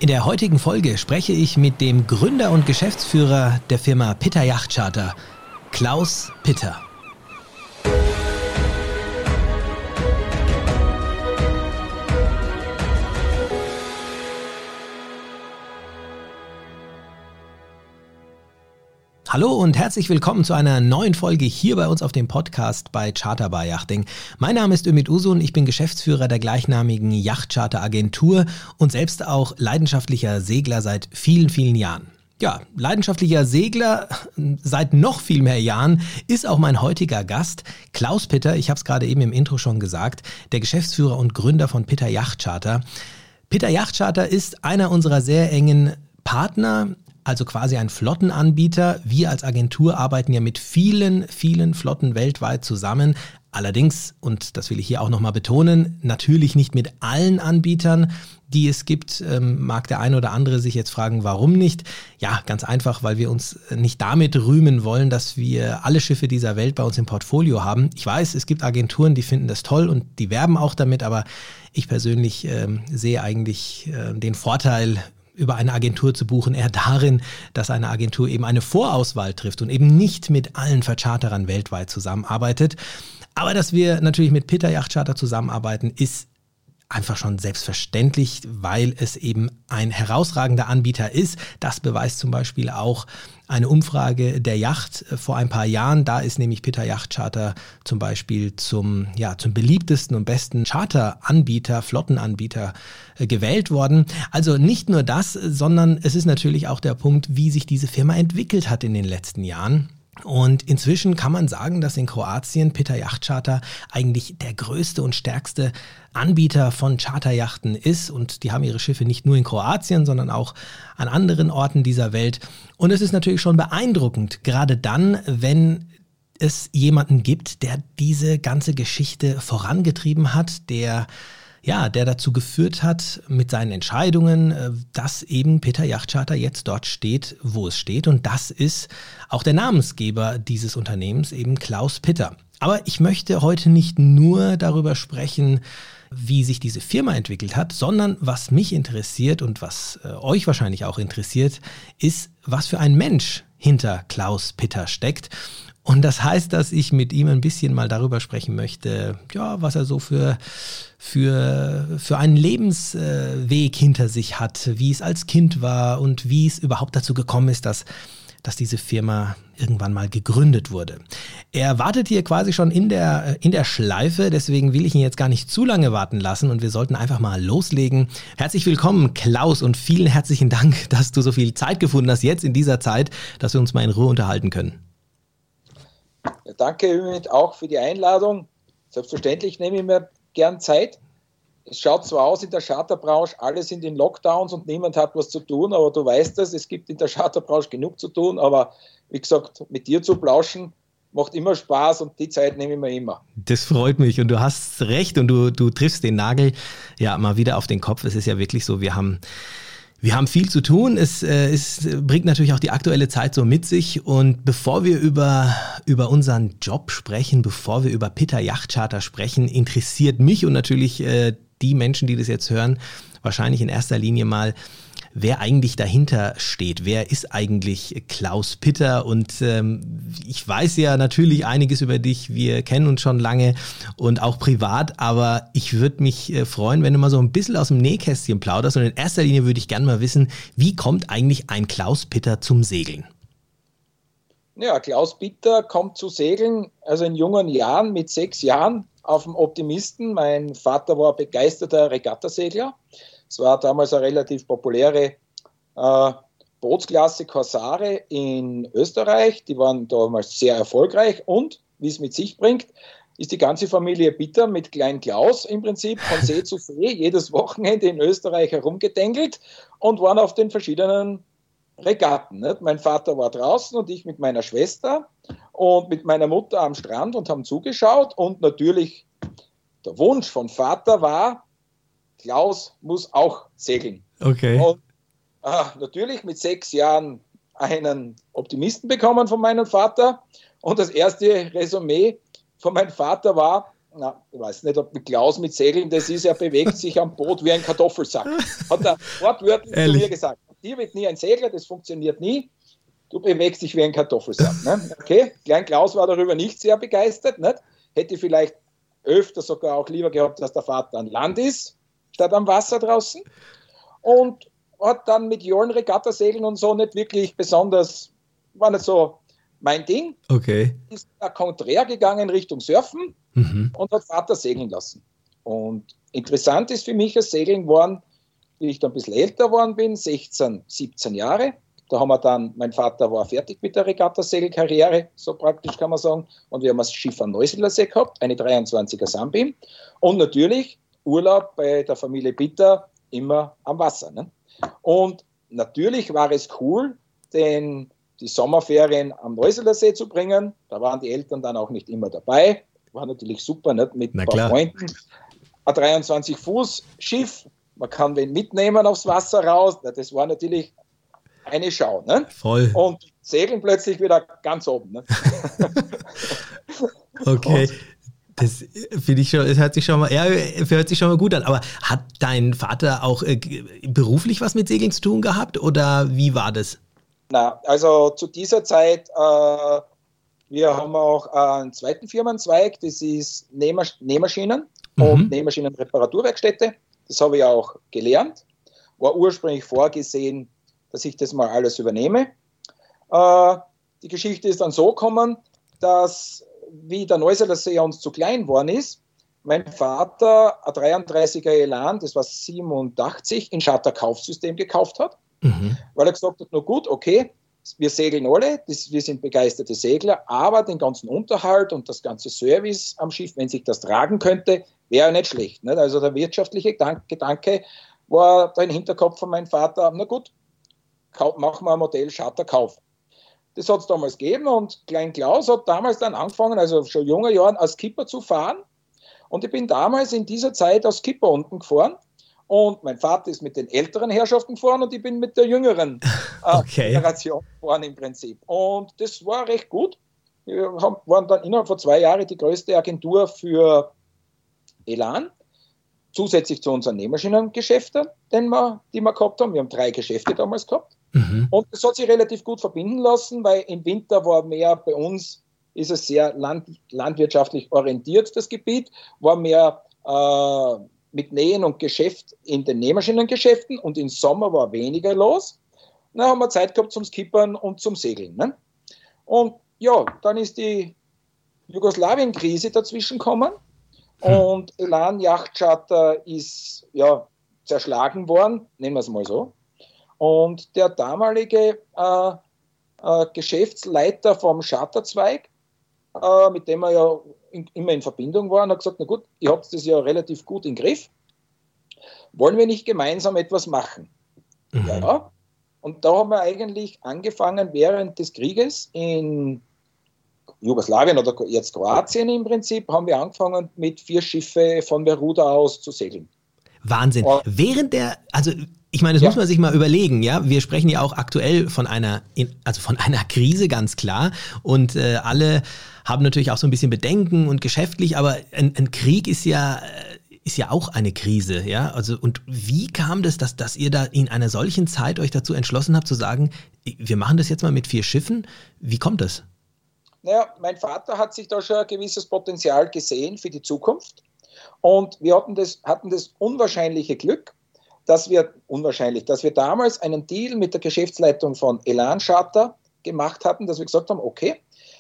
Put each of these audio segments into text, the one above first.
In der heutigen Folge spreche ich mit dem Gründer und Geschäftsführer der Firma Pitter Yachtcharter, Klaus Pitter. Hallo und herzlich willkommen zu einer neuen Folge hier bei uns auf dem Podcast bei Charter Bar Yachting. Mein Name ist Ümit Usun, ich bin Geschäftsführer der gleichnamigen Yachtcharter-Agentur und selbst auch leidenschaftlicher Segler seit vielen, vielen Jahren. Ja, leidenschaftlicher Segler seit noch viel mehr Jahren ist auch mein heutiger Gast, Klaus Pitter. Ich habe es gerade eben im Intro schon gesagt, der Geschäftsführer und Gründer von Pitter Yachtcharter. Pitter Yachtcharter ist einer unserer sehr engen Partner, also quasi ein Flottenanbieter. Wir als Agentur arbeiten ja mit vielen, vielen Flotten weltweit zusammen. Allerdings, und das will ich hier auch nochmal betonen, natürlich nicht mit allen Anbietern, die es gibt. Mag der eine oder andere sich jetzt fragen, warum nicht? Ja, ganz einfach, weil wir uns nicht damit rühmen wollen, dass wir alle Schiffe dieser Welt bei uns im Portfolio haben. Ich weiß, es gibt Agenturen, die finden das toll und die werben auch damit, aber ich persönlich sehe eigentlich den Vorteil, über eine Agentur zu buchen, eher darin, dass eine Agentur eben eine Vorauswahl trifft und eben nicht mit allen Vercharterern weltweit zusammenarbeitet. Aber dass wir natürlich mit Pitter Yachtcharter zusammenarbeiten, ist einfach schon selbstverständlich, weil es eben ein herausragender Anbieter ist. Das beweist zum Beispiel auch eine Umfrage der Yacht vor ein paar Jahren. Da ist nämlich Pitter Yachtcharter zum Beispiel zum beliebtesten und besten Charteranbieter, Flottenanbieter gewählt worden. Also nicht nur das, sondern es ist natürlich auch der Punkt, wie sich diese Firma entwickelt hat in den letzten Jahren. Und inzwischen kann man sagen, dass in Kroatien Pitter Yachtcharter eigentlich der größte und stärkste Anbieter von Charteryachten ist. Und die haben ihre Schiffe nicht nur in Kroatien, sondern auch an anderen Orten dieser Welt. Und es ist natürlich schon beeindruckend, gerade dann, wenn es jemanden gibt, der diese ganze Geschichte vorangetrieben hat, der dazu geführt hat mit seinen Entscheidungen, dass eben Pitter Yachtcharter jetzt dort steht, wo es steht. Und das ist auch der Namensgeber dieses Unternehmens, eben Klaus Pitter. Aber ich möchte heute nicht nur darüber sprechen, wie sich diese Firma entwickelt hat, sondern was mich interessiert und was euch wahrscheinlich auch interessiert, ist, was für ein Mensch hinter Klaus Pitter steckt. Und das heißt, dass ich mit ihm ein bisschen mal darüber sprechen möchte, was er so für einen Lebensweg hinter sich hat, wie es als Kind war und wie es überhaupt dazu gekommen ist, dass diese Firma irgendwann mal gegründet wurde. Er wartet hier quasi schon in der Schleife, deswegen will ich ihn jetzt gar nicht zu lange warten lassen und wir sollten einfach mal loslegen. Herzlich willkommen, Klaus, und vielen herzlichen Dank, dass du so viel Zeit gefunden hast jetzt in dieser Zeit, dass wir uns mal in Ruhe unterhalten können. Ja, danke Ümit auch für die Einladung. Selbstverständlich nehme ich mir gern Zeit. Es schaut so aus in der Charterbranche, alle sind in Lockdowns und niemand hat was zu tun, aber du weißt es gibt in der Charterbranche genug zu tun, aber wie gesagt, mit dir zu plauschen macht immer Spaß und die Zeit nehme ich mir immer. Das freut mich und du hast recht und du triffst den Nagel ja mal wieder auf den Kopf. Es ist ja wirklich so, wir haben viel zu tun. Es bringt natürlich auch die aktuelle Zeit so mit sich. Und bevor wir über unseren Job sprechen, bevor wir über Pitter Yachtcharter sprechen, interessiert mich und natürlich die Menschen, die das jetzt hören, wahrscheinlich in erster Linie mal, wer eigentlich dahinter steht. Wer ist eigentlich Klaus Pitter? Und ich weiß ja natürlich einiges über dich. Wir kennen uns schon lange und auch privat. Aber ich würde mich freuen, wenn du mal so ein bisschen aus dem Nähkästchen plauderst. Und in erster Linie würde ich gerne mal wissen, wie kommt eigentlich ein Klaus Pitter zum Segeln? Ja, Klaus Pitter kommt zu Segeln, also in jungen Jahren, mit 6 Jahren, auf dem Optimisten. Mein Vater war begeisterter Regattasegler. Es war damals eine relativ populäre Bootsklasse Corsare in Österreich. Die waren damals sehr erfolgreich und, wie es mit sich bringt, ist die ganze Familie Pitter mit Klein Klaus im Prinzip von See zu See jedes Wochenende in Österreich herumgedengelt und waren auf den verschiedenen Regatten. Nicht? Mein Vater war draußen und ich mit meiner Schwester und mit meiner Mutter am Strand und haben zugeschaut und natürlich der Wunsch von Vater war, Klaus muss auch segeln. Okay. Und natürlich mit 6 Jahren einen Optimisten bekommen von meinem Vater und das erste Resümee von meinem Vater war, ich weiß nicht, ob mit Klaus mit Segeln das ist, er bewegt sich am Boot wie ein Kartoffelsack. Hat er wortwörtlich zu mir gesagt. Dir wird nie ein Segler, das funktioniert nie. Du bewegst dich wie ein Kartoffelsack. Ne? Okay, Klein Klaus war darüber nicht sehr begeistert. Nicht? Hätte vielleicht öfter sogar auch lieber gehabt, dass der Vater an Land ist, statt am Wasser draußen. Und hat dann mit Jahren Regattasegeln und so nicht wirklich besonders, war nicht so mein Ding. Okay. Ist da konträr gegangen Richtung Surfen und hat Vater segeln lassen. Und interessant ist für mich, das Segeln waren, wie ich dann ein bisschen älter geworden bin, 16, 17 Jahre. Da haben wir dann, mein Vater war fertig mit der Regattasegelkarriere, so praktisch kann man sagen. Und wir haben das Schiff am Neusiedlersee gehabt, eine 23er Sunbeam. Und natürlich Urlaub bei der Familie Bitter immer am Wasser. Ne? Und natürlich war es cool, die Sommerferien am Neusiedlersee zu bringen. Da waren die Eltern dann auch nicht immer dabei. War natürlich super, nicht? Mit ein paar Freunden. Ein 23-Fuß-Schiff, man kann wen mitnehmen aufs Wasser raus. Das war natürlich eine Schau. Ne? Voll. Und segeln plötzlich wieder ganz oben. Ne? Okay. Das finde ich schon, es hört sich schon mal gut an. Aber hat dein Vater auch beruflich was mit Segeln zu tun gehabt oder wie war das? Na, also zu dieser Zeit, wir haben auch einen zweiten Firmenzweig, das ist Nähmaschinen und Nähmaschinenreparaturwerkstätte. Das habe ich auch gelernt. War ursprünglich vorgesehen, dass ich das mal alles übernehme. Die Geschichte ist dann so gekommen, dass, wie der Neusiedlersee uns zu klein geworden ist, mein Vater ein 33er Elan, das war 87, in Charterkaufsystem gekauft hat, weil er gesagt hat, na gut, okay, wir segeln alle, wir sind begeisterte Segler, aber den ganzen Unterhalt und das ganze Service am Schiff, wenn sich das tragen könnte, wäre nicht schlecht. Nicht? Also der wirtschaftliche Gedanke war da im Hinterkopf von meinem Vater, na gut, machen wir ein Modell Charterkauf. Das hat es damals gegeben und Klein Klaus hat damals dann angefangen, also schon junger Jahren, als Skipper zu fahren. Und ich bin damals in dieser Zeit als Skipper unten gefahren. Und mein Vater ist mit den älteren Herrschaften gefahren und ich bin mit der jüngeren Generation gefahren im Prinzip. Und das war recht gut. Wir waren dann innerhalb von 2 Jahren die größte Agentur für Elan. Zusätzlich zu unseren Nähmaschinengeschäften, die wir gehabt haben. Wir haben 3 Geschäfte damals gehabt. Und das hat sich relativ gut verbinden lassen, weil im Winter war mehr bei uns, ist es sehr landwirtschaftlich orientiert, das Gebiet, war mehr mit Nähen und Geschäft in den Nähmaschinengeschäften und im Sommer war weniger los. Dann haben wir Zeit gehabt zum Skippern und zum Segeln. Ne? Und ja, dann ist die Jugoslawien-Krise dazwischen gekommen und Elan Yachtcharter ist ja zerschlagen worden, nennen wir es mal so. Und der damalige Geschäftsleiter vom Charterzweig, mit dem wir ja immer in Verbindung waren, hat gesagt, na gut, ihr habt das ja relativ gut im Griff. Wollen wir nicht gemeinsam etwas machen? Ja. Und da haben wir eigentlich angefangen, während des Krieges in Jugoslawien oder jetzt Kroatien im Prinzip, haben wir angefangen, mit 4 Schiffe von Beruda aus zu segeln. Wahnsinn. Ich meine, das muss man sich mal überlegen, ja. Wir sprechen ja auch aktuell von einer Krise, ganz klar. Und alle haben natürlich auch so ein bisschen Bedenken und geschäftlich, aber ein Krieg ist ja auch eine Krise, ja. Also, und wie kam das, dass ihr da in einer solchen Zeit euch dazu entschlossen habt, zu sagen, wir machen das jetzt mal mit 4 Schiffen? Wie kommt das? Naja, mein Vater hat sich da schon ein gewisses Potenzial gesehen für die Zukunft. Und wir hatten das unwahrscheinliche Glück, dass wir damals einen Deal mit der Geschäftsleitung von Elan Charter gemacht hatten, dass wir gesagt haben, okay,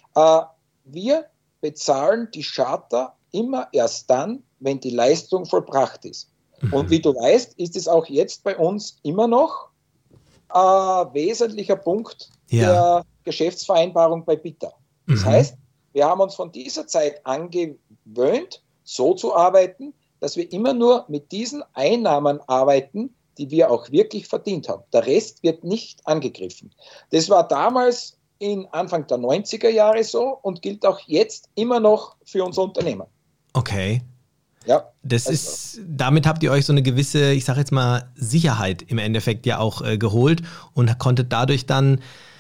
wir bezahlen die Charter immer erst dann, wenn die Leistung vollbracht ist. Und wie du weißt, ist es auch jetzt bei uns immer noch ein wesentlicher Punkt der Geschäftsvereinbarung bei Bitter. Das heißt, wir haben uns von dieser Zeit angewöhnt, so zu arbeiten, dass wir immer nur mit diesen Einnahmen arbeiten, die wir auch wirklich verdient haben. Der Rest wird nicht angegriffen. Das war damals in Anfang der 90er Jahre so und gilt auch jetzt immer noch für unser Unternehmen. Okay. Ja. Damit habt ihr euch so eine gewisse, ich sag jetzt mal, Sicherheit im Endeffekt ja auch geholt und konntet dadurch dann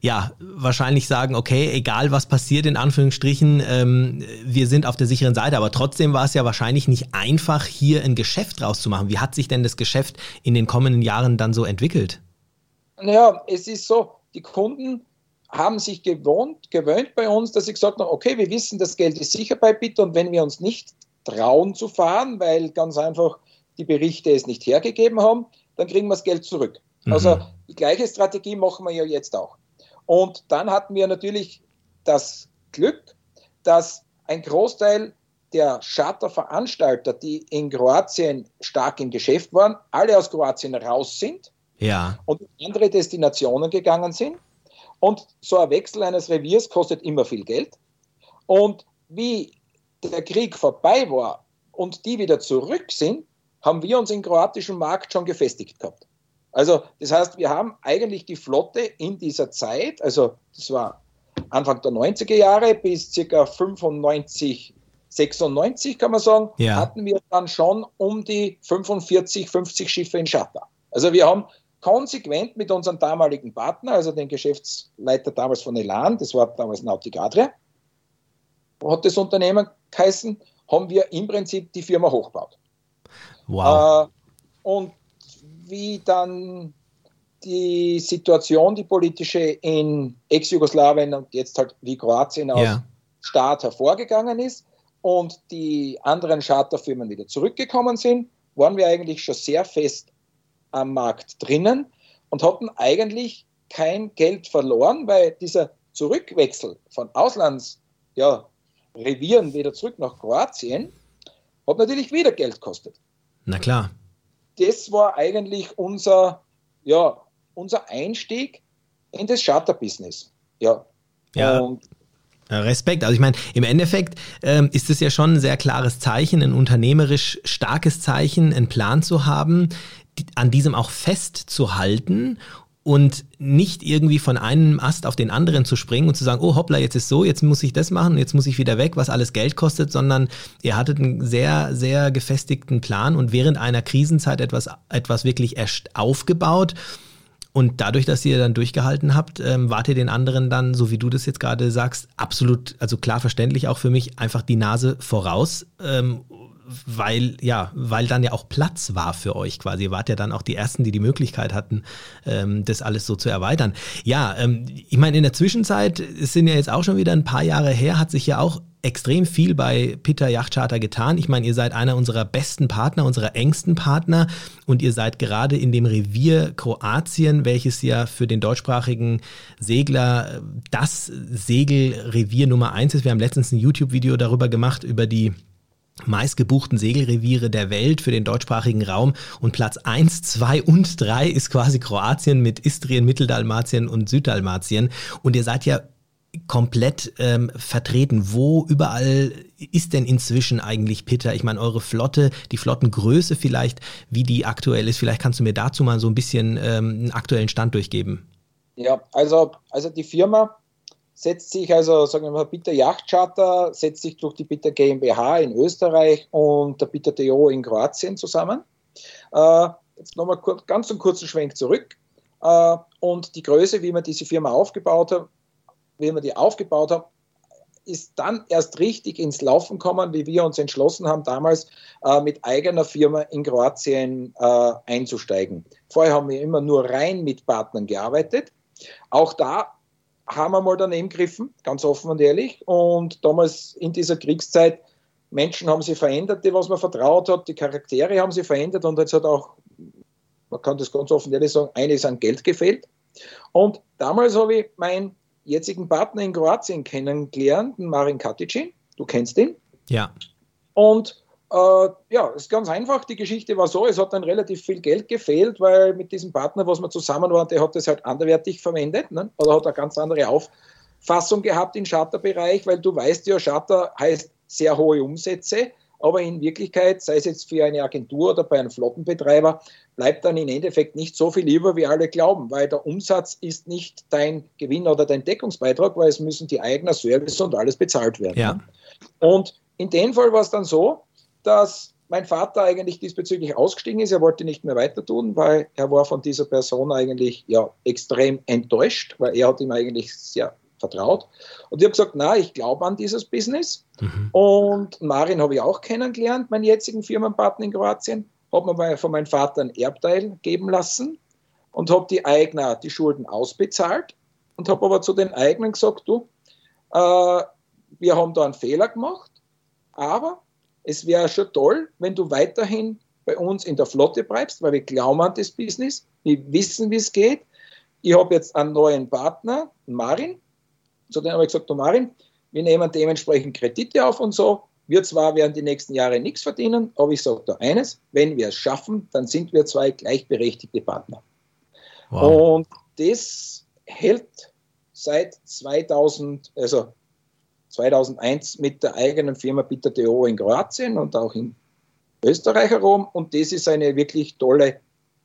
ja, wahrscheinlich sagen, okay, egal was passiert, in Anführungsstrichen, wir sind auf der sicheren Seite. Aber trotzdem war es ja wahrscheinlich nicht einfach, hier ein Geschäft rauszumachen. Wie hat sich denn das Geschäft in den kommenden Jahren dann so entwickelt? Naja, es ist so, die Kunden haben sich gewöhnt bei uns, dass sie gesagt haben, okay, wir wissen, das Geld ist sicher bei Bitter und wenn wir uns nicht trauen zu fahren, weil ganz einfach die Berichte es nicht hergegeben haben, dann kriegen wir das Geld zurück. Also die gleiche Strategie machen wir ja jetzt auch. Und dann hatten wir natürlich das Glück, dass ein Großteil der Charterveranstalter, die in Kroatien stark im Geschäft waren, alle aus Kroatien raus sind und in andere Destinationen gegangen sind. Und so ein Wechsel eines Reviers kostet immer viel Geld. Und wie der Krieg vorbei war und die wieder zurück sind, haben wir uns im kroatischen Markt schon gefestigt gehabt. Also das heißt, wir haben eigentlich die Flotte in dieser Zeit, also das war Anfang der 90er Jahre bis ca. 95, 96 kann man sagen, hatten wir dann schon um die 45, 50 Schiffe in Charter. Also wir haben konsequent mit unserem damaligen Partner, also den Geschäftsleiter damals von Elan, das war damals Nautic Adria, hat das Unternehmen geheißen, haben wir im Prinzip die Firma hochgebaut. Wow. Und wie dann die Situation, die politische in Ex-Jugoslawien und jetzt halt wie Kroatien aus Staat hervorgegangen ist und die anderen Charterfirmen wieder zurückgekommen sind, waren wir eigentlich schon sehr fest am Markt drinnen und hatten eigentlich kein Geld verloren, weil dieser Zurückwechsel von Revieren wieder zurück nach Kroatien hat natürlich wieder Geld gekostet. Na klar. Das war eigentlich unser Einstieg in das Charter-Business. Ja. Und Respekt. Also ich meine, im Endeffekt ist es ja schon ein sehr klares Zeichen, ein unternehmerisch starkes Zeichen, einen Plan zu haben, an diesem auch festzuhalten und nicht irgendwie von einem Ast auf den anderen zu springen und zu sagen, oh hoppla, jetzt ist so, jetzt muss ich das machen, jetzt muss ich wieder weg, was alles Geld kostet, sondern ihr hattet einen sehr, sehr gefestigten Plan und während einer Krisenzeit etwas wirklich erst aufgebaut. Und dadurch, dass ihr dann durchgehalten habt, wart ihr den anderen dann, so wie du das jetzt gerade sagst, absolut, also klar verständlich auch für mich, einfach die Nase voraus, weil dann ja auch Platz war für euch quasi. Ihr wart ja dann auch die Ersten, die Möglichkeit hatten, das alles so zu erweitern. Ja, ich meine, in der Zwischenzeit, es sind ja jetzt auch schon wieder ein paar Jahre her, hat sich ja auch extrem viel bei Pitter Yacht Charter getan. Ich meine, ihr seid einer unserer besten Partner, unserer engsten Partner und ihr seid gerade in dem Revier Kroatien, welches ja für den deutschsprachigen Segler das Segelrevier Nummer 1 ist. Wir haben letztens ein YouTube-Video darüber gemacht, über die meistgebuchten Segelreviere der Welt für den deutschsprachigen Raum und Platz 1, 2 und 3 ist quasi Kroatien mit Istrien, Mitteldalmatien und Süddalmatien und ihr seid ja komplett vertreten. Wo überall ist denn inzwischen eigentlich Pitter? Ich meine, eure Flotte, die Flottengröße vielleicht, wie die aktuell ist, vielleicht kannst du mir dazu mal so ein bisschen einen aktuellen Stand durchgeben. Ja, also die Firma setzt sich, also sagen wir mal, Pitter Yacht Charter setzt sich durch die Pitter GmbH in Österreich und der Pitter TO in Kroatien zusammen. Jetzt nochmal ganz einen kurzen Schwenk zurück. Und die Größe, wie man diese Firma aufgebaut hat, ist dann erst richtig ins Laufen gekommen, wie wir uns entschlossen haben, damals mit eigener Firma in Kroatien einzusteigen. Vorher haben wir immer nur rein mit Partnern gearbeitet. Auch da haben wir mal daneben gegriffen, ganz offen und ehrlich. Und damals in dieser Kriegszeit, Menschen haben sich verändert, die was man vertraut hat, die Charaktere haben sich verändert und jetzt hat auch, man kann das ganz offen und ehrlich sagen, eines an Geld gefehlt. Und damals habe ich meinen jetzigen Partner in Kroatien kennengelernt, den Marin Katicin. Du kennst ihn. Ja. Und es ist ganz einfach. Die Geschichte war so, es hat dann relativ viel Geld gefehlt, weil mit diesem Partner, was wir zusammen waren, der hat das halt anderweitig verwendet, ne? Oder hat eine ganz andere Auffassung gehabt im Charterbereich, weil du weißt ja, Charter heißt sehr hohe Umsätze, aber in Wirklichkeit, sei es jetzt für eine Agentur oder bei einem Flottenbetreiber, bleibt dann im Endeffekt nicht so viel über, wie alle glauben, weil der Umsatz ist nicht dein Gewinn oder dein Deckungsbeitrag, weil es müssen die eigenen Service und alles bezahlt werden. Ja. Und in dem Fall war es dann so, dass mein Vater eigentlich diesbezüglich ausgestiegen ist. Er wollte nicht mehr weiter tun, weil er war von dieser Person eigentlich extrem enttäuscht, weil er hat ihm eigentlich sehr vertraut. Und ich habe gesagt, na, ich glaube an dieses Business. Und Marin habe ich auch kennengelernt, meinen jetzigen Firmenpartner in Kroatien. Habe mir von meinem Vater einen Erbteil geben lassen und habe die Eigner die Schulden ausbezahlt und habe aber zu den Eignern gesagt, du, wir haben da einen Fehler gemacht, aber es wäre schon toll, wenn du weiterhin bei uns in der Flotte bleibst, weil wir glauben an das Business, wir wissen, wie es geht. Ich habe jetzt einen neuen Partner, Marin. Zu dem habe ich gesagt, du Marin, wir nehmen dementsprechend Kredite auf und so. Wir zwar werden die nächsten Jahre nichts verdienen, aber ich sage da eines, wenn wir es schaffen, dann sind wir zwei gleichberechtigte Partner. Wow. Und das hält seit 2001 mit der eigenen Firma Bitter TO in Kroatien und auch in Österreich herum. Und das ist eine wirklich tolle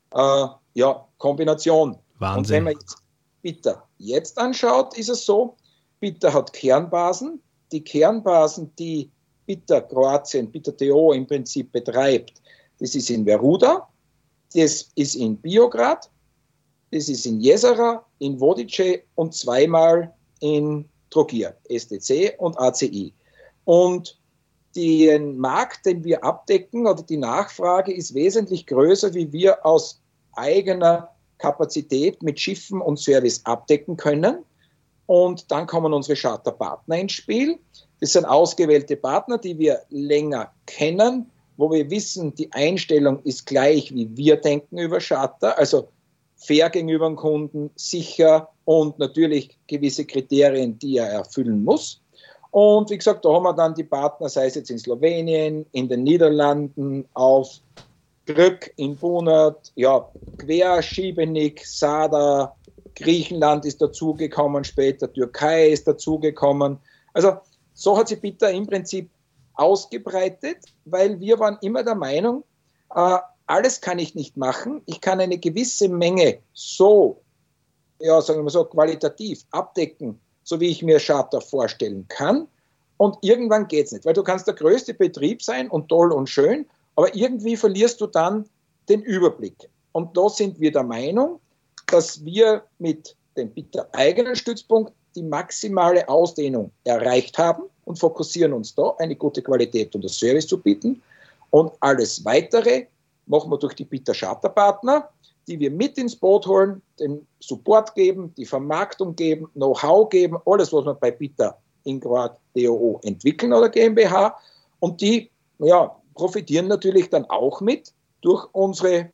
Kombination. Wahnsinn. Und wenn man jetzt Bitter jetzt anschaut, ist es so, Bitter hat Kernbasen. Die Kernbasen, die Bitter Kroatien, Bitter TO im Prinzip betreibt, das ist in Veruda, das ist in Biograd, das ist in Jezera, in Vodice und zweimal in Trogir, STC und ACI. Und den Markt, den wir abdecken, oder die Nachfrage ist wesentlich größer, wie wir aus eigener Kapazität mit Schiffen und Service abdecken können. Und dann kommen unsere Charterpartner ins Spiel. Das sind ausgewählte Partner, die wir länger kennen, wo wir wissen, die Einstellung ist gleich, wie wir denken über Charter, also fair gegenüber dem Kunden, sicher und natürlich gewisse Kriterien, die er erfüllen muss. Und wie gesagt, da haben wir dann die Partner, sei es jetzt in Slowenien, in den Niederlanden, auf Krk, in Bunat, Quer, Šibenik, Sada, Griechenland ist dazugekommen, später Türkei ist dazugekommen. Also so hat sich Bitter im Prinzip ausgebreitet, weil wir waren immer der Meinung, alles kann ich nicht machen. Ich kann eine gewisse Menge so, sagen wir so, qualitativ abdecken, so wie ich mir Charter vorstellen kann. Und irgendwann geht es nicht, weil du kannst der größte Betrieb sein und toll und schön, aber irgendwie verlierst du dann den Überblick. Und da sind wir der Meinung, dass wir mit dem Bitter eigenen Stützpunkt die maximale Ausdehnung erreicht haben und fokussieren uns da, eine gute Qualität und das Service zu bieten. Und alles Weitere machen wir durch die Bitter Charterpartner, die wir mit ins Boot holen, den Support geben, die Vermarktung geben, Know-how geben, alles, was wir bei Bitter Ingrad DOO entwickeln oder GmbH. Und die profitieren natürlich dann auch mit durch unsere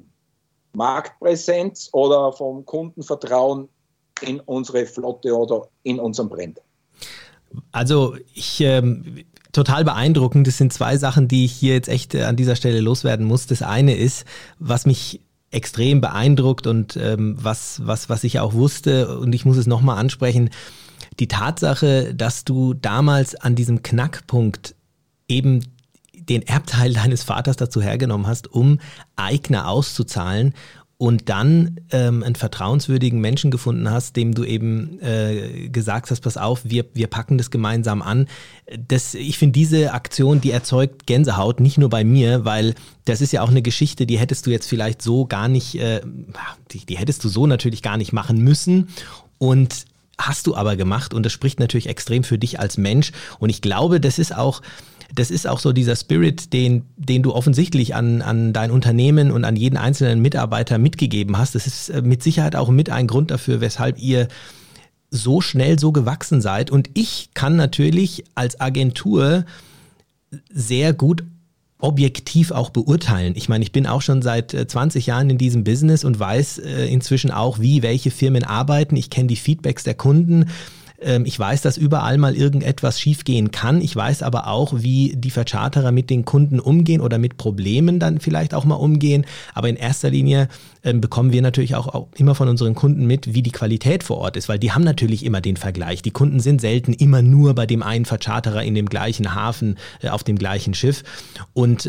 Marktpräsenz oder vom Kundenvertrauen in unsere Flotte oder in unserem Brand. Also total beeindruckend. Das sind zwei Sachen, die ich hier jetzt echt an dieser Stelle loswerden muss. Das eine ist, was mich extrem beeindruckt und was ich ja auch wusste, und ich muss es nochmal ansprechen, die Tatsache, dass du damals an diesem Knackpunkt eben den Erbteil deines Vaters dazu hergenommen hast, um Eigner auszuzahlen und dann einen vertrauenswürdigen Menschen gefunden hast, dem du eben gesagt hast, pass auf, wir packen das gemeinsam an. Ich finde, diese Aktion, die erzeugt Gänsehaut, nicht nur bei mir, weil das ist ja auch eine Geschichte, die hättest du jetzt vielleicht so gar nicht, die hättest du so natürlich gar nicht machen müssen, und hast du aber gemacht, und das spricht natürlich extrem für dich als Mensch, und ich glaube, das ist auch so dieser Spirit, den du offensichtlich an dein Unternehmen und an jeden einzelnen Mitarbeiter mitgegeben hast. Das ist mit Sicherheit auch mit ein Grund dafür, weshalb ihr so schnell so gewachsen seid. Und ich kann natürlich als Agentur sehr gut objektiv auch beurteilen. Ich meine, ich bin auch schon seit 20 Jahren in diesem Business und weiß inzwischen auch, wie welche Firmen arbeiten. Ich kenne die Feedbacks der Kunden. Ich weiß, dass überall mal irgendetwas schiefgehen kann. Ich weiß aber auch, wie die Vercharterer mit den Kunden umgehen oder mit Problemen dann vielleicht auch mal umgehen. Aber in erster Linie bekommen wir natürlich auch immer von unseren Kunden mit, wie die Qualität vor Ort ist, weil die haben natürlich immer den Vergleich. Die Kunden sind selten immer nur bei dem einen Vercharterer in dem gleichen Hafen, auf dem gleichen Schiff. Und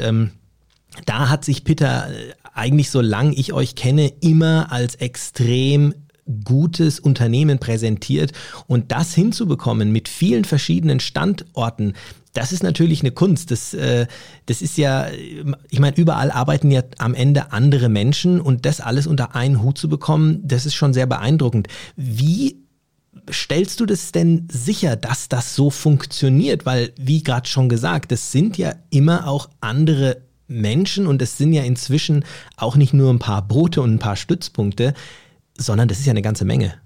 da hat sich Bitter eigentlich, solange ich euch kenne, immer als extrem gutes Unternehmen präsentiert. Und das hinzubekommen mit vielen verschiedenen Standorten, das ist natürlich eine Kunst. Das ist ja, ich meine, überall arbeiten ja am Ende andere Menschen und das alles unter einen Hut zu bekommen, das ist schon sehr beeindruckend. Wie stellst du das denn sicher, dass das so funktioniert? Weil, wie gerade schon gesagt, das sind ja immer auch andere Menschen und es sind ja inzwischen auch nicht nur ein paar Brote und ein paar Stützpunkte, sondern das ist ja eine ganze Menge.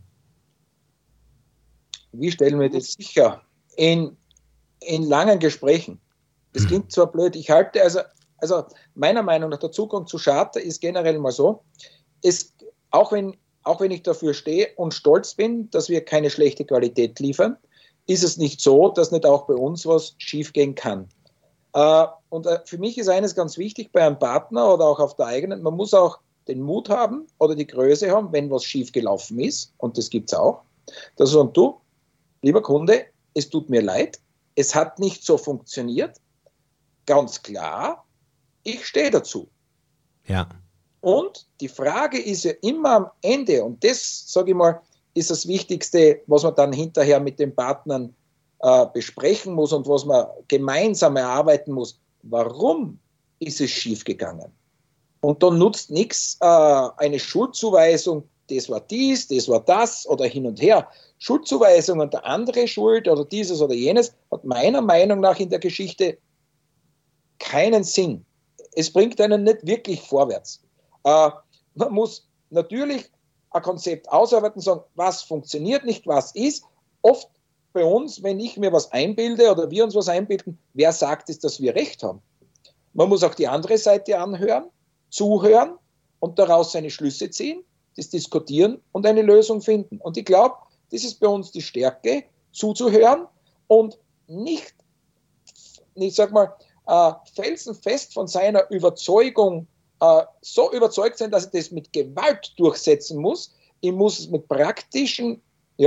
Wie stellen wir das sicher? In langen Gesprächen. Das klingt zwar blöd, ich halte, also meiner Meinung nach, der Zugang zu Charta ist generell mal so, auch wenn ich dafür stehe und stolz bin, dass wir keine schlechte Qualität liefern, ist es nicht so, dass nicht auch bei uns was schiefgehen kann. Und für mich ist eines ganz wichtig bei einem Partner oder auch auf der eigenen, man muss auch den Mut haben oder die Größe haben, wenn was schief gelaufen ist, und das gibt es auch, dass sie sagen, du, lieber Kunde, es tut mir leid, es hat nicht so funktioniert, ganz klar, ich stehe dazu. Ja. Und die Frage ist ja immer am Ende, und das, sage ich mal, ist das Wichtigste, was man dann hinterher mit den Partnern besprechen muss und was man gemeinsam erarbeiten muss. Warum ist es schiefgegangen? Und dann nutzt nichts eine Schuldzuweisung, das war dies, das war das oder hin und her. Schuldzuweisungen, der andere schuld oder dieses oder jenes, hat meiner Meinung nach in der Geschichte keinen Sinn. Es bringt einen nicht wirklich vorwärts. Man muss natürlich ein Konzept ausarbeiten und sagen, was funktioniert nicht, was ist. Oft bei uns, wenn ich mir was einbilde oder wir uns was einbilden, wer sagt es, dass wir recht haben? Man muss auch die andere Seite anhören, zuhören und daraus seine Schlüsse ziehen, das diskutieren und eine Lösung finden. Und ich glaube, das ist bei uns die Stärke, zuzuhören und nicht, ich sag mal, felsenfest von seiner Überzeugung so überzeugt sein, dass ich das mit Gewalt durchsetzen muss. Ich muss es mit praktischen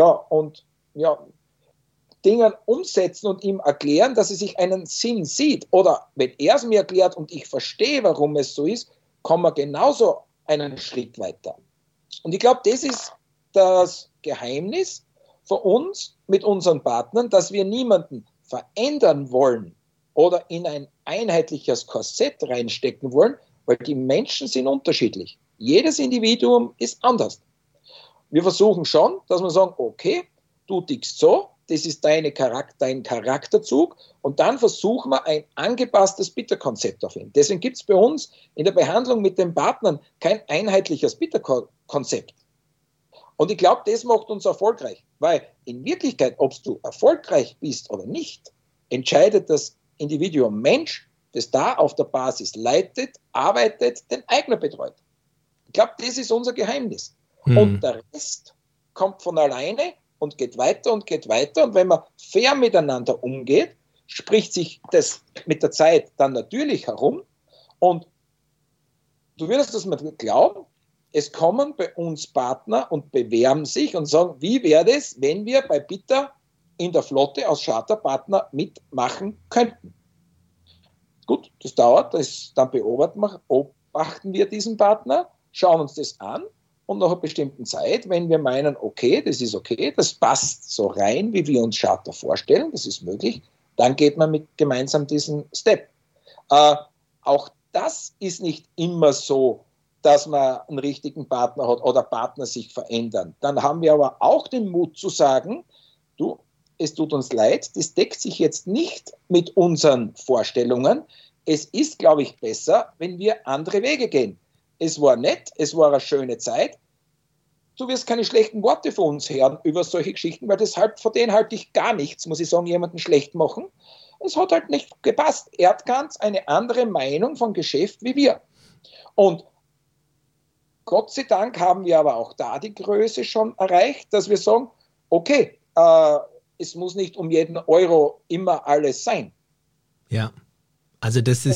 Dingen umsetzen und ihm erklären, dass er sich einen Sinn sieht. Oder wenn er es mir erklärt und ich verstehe, warum es so ist, kommen wir genauso einen Schritt weiter. Und ich glaube, das ist das Geheimnis für uns mit unseren Partnern, dass wir niemanden verändern wollen oder in ein einheitliches Korsett reinstecken wollen, weil die Menschen sind unterschiedlich. Jedes Individuum ist anders. Wir versuchen schon, dass wir sagen, okay, du tickst so, das ist dein Charakterzug, und dann versuchen wir ein angepasstes Bitterkonzept auf ihn. Deswegen gibt es bei uns in der Behandlung mit den Partnern kein einheitliches Bitterkonzept. Und ich glaube, das macht uns erfolgreich, weil in Wirklichkeit, ob du erfolgreich bist oder nicht, entscheidet das Individuum Mensch, das da auf der Basis leitet, arbeitet, den Eigner betreut. Ich glaube, das ist unser Geheimnis. Und der Rest kommt von alleine und geht weiter und geht weiter. Und wenn man fair miteinander umgeht, spricht sich das mit der Zeit dann natürlich herum. Und du würdest das mal glauben, es kommen bei uns Partner und bewerben sich und sagen, wie wäre es, wenn wir bei Bitter in der Flotte als Charterpartner mitmachen könnten. Gut, das dauert, dann beobachten wir diesen Partner, schauen uns das an, und nach einer bestimmten Zeit, wenn wir meinen, okay, das passt so rein, wie wir uns Charter vorstellen, das ist möglich, dann geht man gemeinsam diesen Step. Auch das ist nicht immer so, dass man einen richtigen Partner hat oder Partner sich verändern. Dann haben wir aber auch den Mut zu sagen, du, es tut uns leid, das deckt sich jetzt nicht mit unseren Vorstellungen. Es ist, glaube ich, besser, wenn wir andere Wege gehen. Es war nett, es war eine schöne Zeit. Du wirst keine schlechten Worte von uns hören über solche Geschichten, weil von denen halte ich gar nichts, muss ich sagen, jemanden schlecht machen. Es hat halt nicht gepasst. Er hat ganz eine andere Meinung von Geschäft wie wir. Und Gott sei Dank haben wir aber auch da die Größe schon erreicht, dass wir sagen, okay, es muss nicht um jeden Euro immer alles sein. Ja. Also das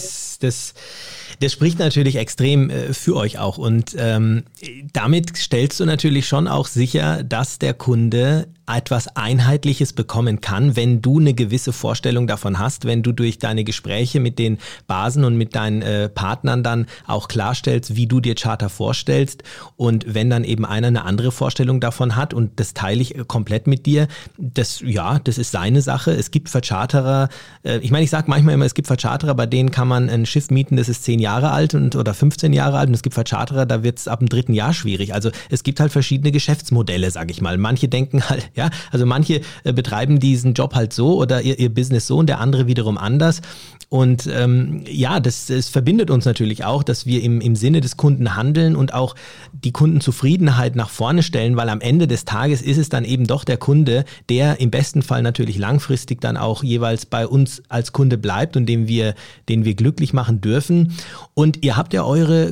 spricht natürlich extrem für euch auch, und damit stellst du natürlich schon auch sicher, dass der Kunde etwas Einheitliches bekommen kann, wenn du eine gewisse Vorstellung davon hast, wenn du durch deine Gespräche mit den Basen und mit deinen Partnern dann auch klarstellst, wie du dir Charter vorstellst, und wenn dann eben einer eine andere Vorstellung davon hat, und das teile ich komplett mit dir, das ist seine Sache. Es gibt Vercharterer, ich sage manchmal immer, es gibt Vercharterer, bei denen kann man ein Schiff mieten, das ist 10 Jahre alt oder 15 Jahre alt, und es gibt Vercharterer, da wird es ab dem 3. Jahr schwierig. Also es gibt halt verschiedene Geschäftsmodelle, sage ich mal. Manche denken halt, manche betreiben diesen Job halt so oder ihr Business so und der andere wiederum anders. Und das verbindet uns natürlich auch, dass wir im Sinne des Kunden handeln und auch die Kundenzufriedenheit nach vorne stellen, weil am Ende des Tages ist es dann eben doch der Kunde, der im besten Fall natürlich langfristig dann auch jeweils bei uns als Kunde bleibt und den wir glücklich machen dürfen. Und ihr habt ja eure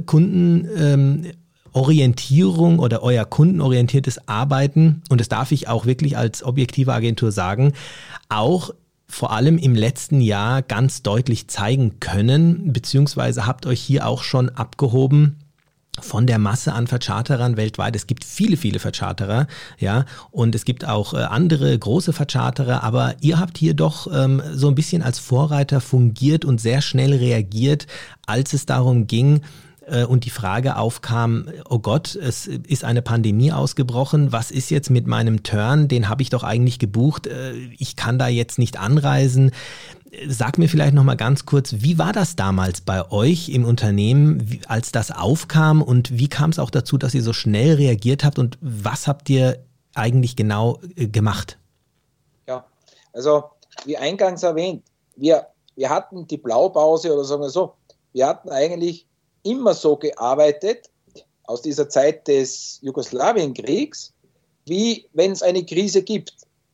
Kundenorientierung oder euer kundenorientiertes Arbeiten, und das darf ich auch wirklich als objektive Agentur sagen, auch vor allem im letzten Jahr ganz deutlich zeigen können, beziehungsweise habt euch hier auch schon abgehoben von der Masse an Vercharterern weltweit. Es gibt viele, viele Vercharterer, und es gibt auch andere große Vercharterer, aber ihr habt hier doch so ein bisschen als Vorreiter fungiert und sehr schnell reagiert, als es darum ging, und die Frage aufkam, oh Gott, es ist eine Pandemie ausgebrochen, was ist jetzt mit meinem Turn, den habe ich doch eigentlich gebucht, ich kann da jetzt nicht anreisen. Sag mir vielleicht nochmal ganz kurz, wie war das damals bei euch im Unternehmen, als das aufkam, und wie kam es auch dazu, dass ihr so schnell reagiert habt, und was habt ihr eigentlich genau gemacht? Ja, also wie eingangs erwähnt, wir hatten die Blaupause, oder sagen wir so, wir hatten eigentlich immer so gearbeitet, aus dieser Zeit des Jugoslawienkriegs, wie wenn es eine Krise gibt.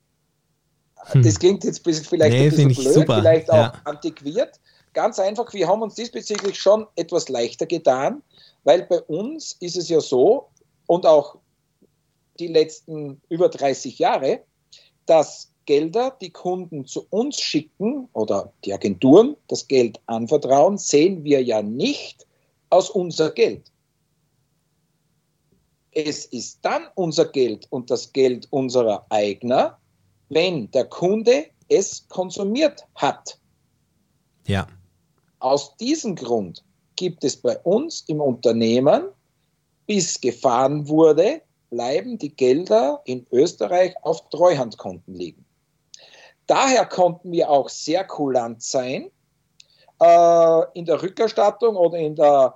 Das klingt jetzt vielleicht ein bisschen blöd, super. Vielleicht auch antiquiert. Ganz einfach, wir haben uns diesbezüglich schon etwas leichter getan, weil bei uns ist es ja so, und auch die letzten über 30 Jahre, dass Gelder, die Kunden zu uns schicken oder die Agenturen das Geld anvertrauen, sehen wir ja nicht aus unser Geld. Es ist dann unser Geld und das Geld unserer Eigner, wenn der Kunde es konsumiert hat. Ja. Aus diesem Grund gibt es bei uns im Unternehmen, bis gefahren wurde, bleiben die Gelder in Österreich auf Treuhandkonten liegen. Daher konnten wir auch sehr kulant sein in der Rückerstattung oder in der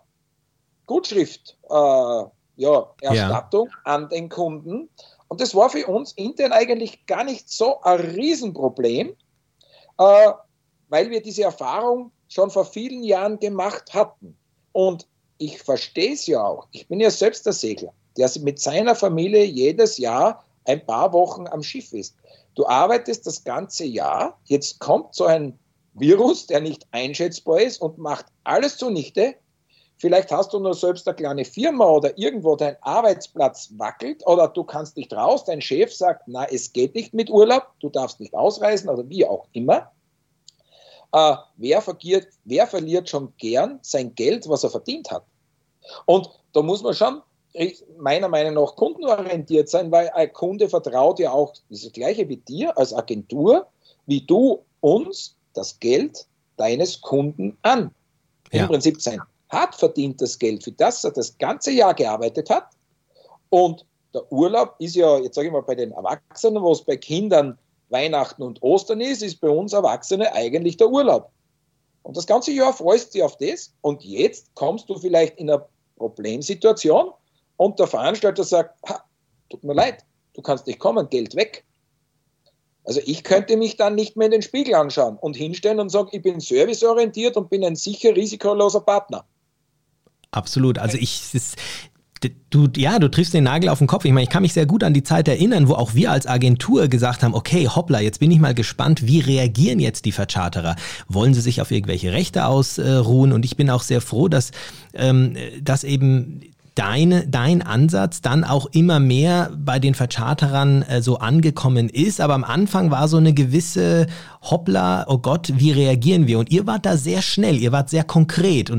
Gutschrifterstattung an den Kunden. Und das war für uns intern eigentlich gar nicht so ein Riesenproblem, weil wir diese Erfahrung schon vor vielen Jahren gemacht hatten. Und ich verstehe es ja auch. Ich bin ja selbst der Segler, der mit seiner Familie jedes Jahr ein paar Wochen am Schiff ist. Du arbeitest das ganze Jahr, jetzt kommt so ein Virus, der nicht einschätzbar ist und macht alles zunichte. Vielleicht hast du nur selbst eine kleine Firma oder irgendwo dein Arbeitsplatz wackelt oder du kannst nicht raus, dein Chef sagt, na, es geht nicht mit Urlaub, du darfst nicht ausreisen oder wie auch immer. Wer verliert schon gern sein Geld, was er verdient hat? Und da muss man schon meiner Meinung nach kundenorientiert sein, weil ein Kunde vertraut ja auch das Gleiche wie dir als Agentur, wie du uns das Geld deines Kunden an. Im Prinzip sein hart verdient das Geld, für das er das ganze Jahr gearbeitet hat. Und der Urlaub ist ja, jetzt sage ich mal, bei den Erwachsenen, wo es bei Kindern Weihnachten und Ostern ist bei uns Erwachsene eigentlich der Urlaub. Und das ganze Jahr freust du dich auf das und jetzt kommst du vielleicht in eine Problemsituation und der Veranstalter sagt, tut mir leid, du kannst nicht kommen, Geld weg. Also ich könnte mich dann nicht mehr in den Spiegel anschauen und hinstellen und sagen, ich bin serviceorientiert und bin ein sicher risikoloser Partner. Absolut. Also du triffst den Nagel auf den Kopf. Ich meine, ich kann mich sehr gut an die Zeit erinnern, wo auch wir als Agentur gesagt haben, okay, hoppla, jetzt bin ich mal gespannt, wie reagieren jetzt die Vercharterer? Wollen sie sich auf irgendwelche Rechte ausruhen? Und ich bin auch sehr froh, dass eben dein Ansatz dann auch immer mehr bei den Vercharterern so angekommen ist. Aber am Anfang war so eine gewisse Hoppla, oh Gott, wie reagieren wir? Und ihr wart da sehr schnell, ihr wart sehr konkret und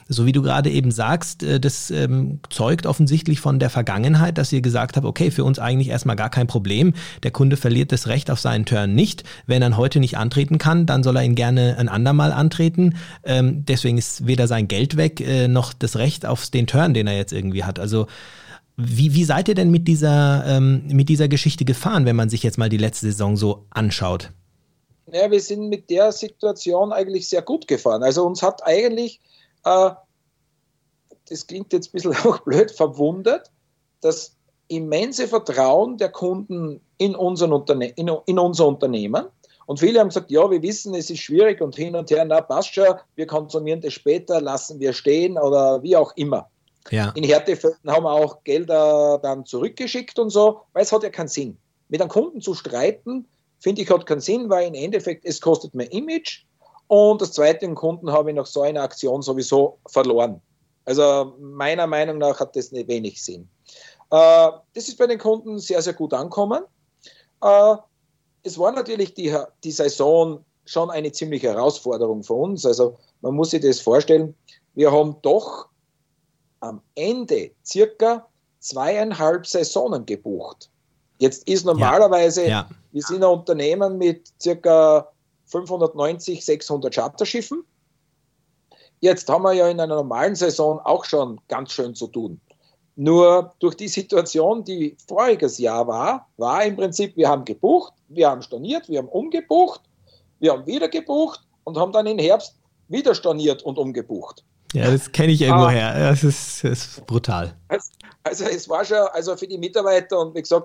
so wie du gerade eben sagst, das zeugt offensichtlich von der Vergangenheit, dass ihr gesagt habt, okay, für uns eigentlich erstmal gar kein Problem. Der Kunde verliert das Recht auf seinen Turn nicht. Wenn er heute nicht antreten kann, dann soll er ihn gerne ein andermal antreten. Deswegen ist weder sein Geld weg, noch das Recht auf den Turn, den er jetzt irgendwie hat. Also wie seid ihr denn mit dieser Geschichte gefahren, wenn man sich jetzt mal die letzte Saison so anschaut? Ja, wir sind mit der Situation eigentlich sehr gut gefahren. Also uns hat eigentlich, das klingt jetzt ein bisschen auch blöd, verwundert, das immense Vertrauen der Kunden in unser Unternehmen. Und viele haben gesagt, ja, wir wissen, es ist schwierig und hin und her, na passt schon, wir konsumieren das später, lassen wir stehen oder wie auch immer. Ja. In Härtefällen haben wir auch Gelder dann zurückgeschickt und so, weil es hat ja keinen Sinn. Mit einem Kunden zu streiten, finde ich, hat keinen Sinn, weil im Endeffekt, es kostet mir Image und das zweite, den Kunden habe ich nach so einer Aktion sowieso verloren. Also meiner Meinung nach hat das nicht wenig Sinn. Das ist bei den Kunden sehr, sehr gut angekommen. Es war natürlich die Saison schon eine ziemliche Herausforderung für uns. Also man muss sich das vorstellen, wir haben doch am Ende circa 2,5 Saisonen gebucht. Jetzt ist normalerweise, wir sind ein Unternehmen mit circa 590, 600 Charterschiffen. Jetzt haben wir ja in einer normalen Saison auch schon ganz schön zu tun. Nur durch die Situation, die voriges Jahr war im Prinzip, wir haben gebucht, wir haben storniert, wir haben umgebucht, wir haben wieder gebucht und haben dann im Herbst wieder storniert und umgebucht. Ja, das kenne ich irgendwo her. Das ist brutal. Also es war schon, also für die Mitarbeiter und wie gesagt,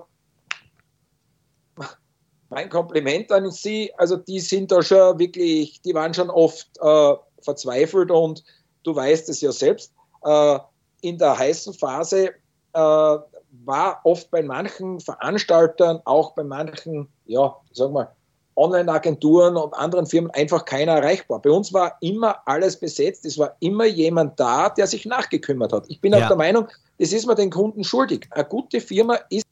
mein Kompliment an Sie, also die sind da schon wirklich, die waren schon oft verzweifelt und du weißt es ja selbst, in der heißen Phase war oft bei manchen Veranstaltern, auch bei manchen, ja, sagen wir, Online-Agenturen und anderen Firmen einfach keiner erreichbar. Bei uns war immer alles besetzt, es war immer jemand da, der sich nachgekümmert hat. Ich bin auch der Meinung, das ist man den Kunden schuldig. Eine gute Firma ist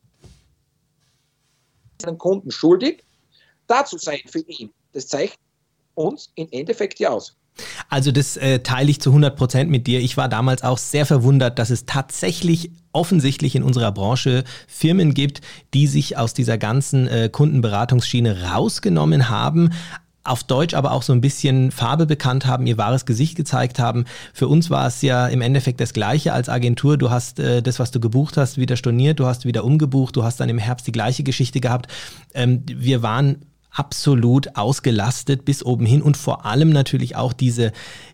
den Kunden schuldig, da zu sein für ihn. Das zeigt uns im Endeffekt ja aus. Also das teile ich zu 100% mit dir. Ich war damals auch sehr verwundert, dass es tatsächlich offensichtlich in unserer Branche Firmen gibt, die sich aus dieser ganzen Kundenberatungsschiene rausgenommen haben, auf Deutsch aber auch so ein bisschen Farbe bekannt haben, ihr wahres Gesicht gezeigt haben. Für uns war es ja im Endeffekt das Gleiche als Agentur. Du hast das, was du gebucht hast, wieder storniert, du hast wieder umgebucht, du hast dann im Herbst die gleiche Geschichte gehabt. Wir waren absolut ausgelastet bis oben hin und vor allem natürlich auch diese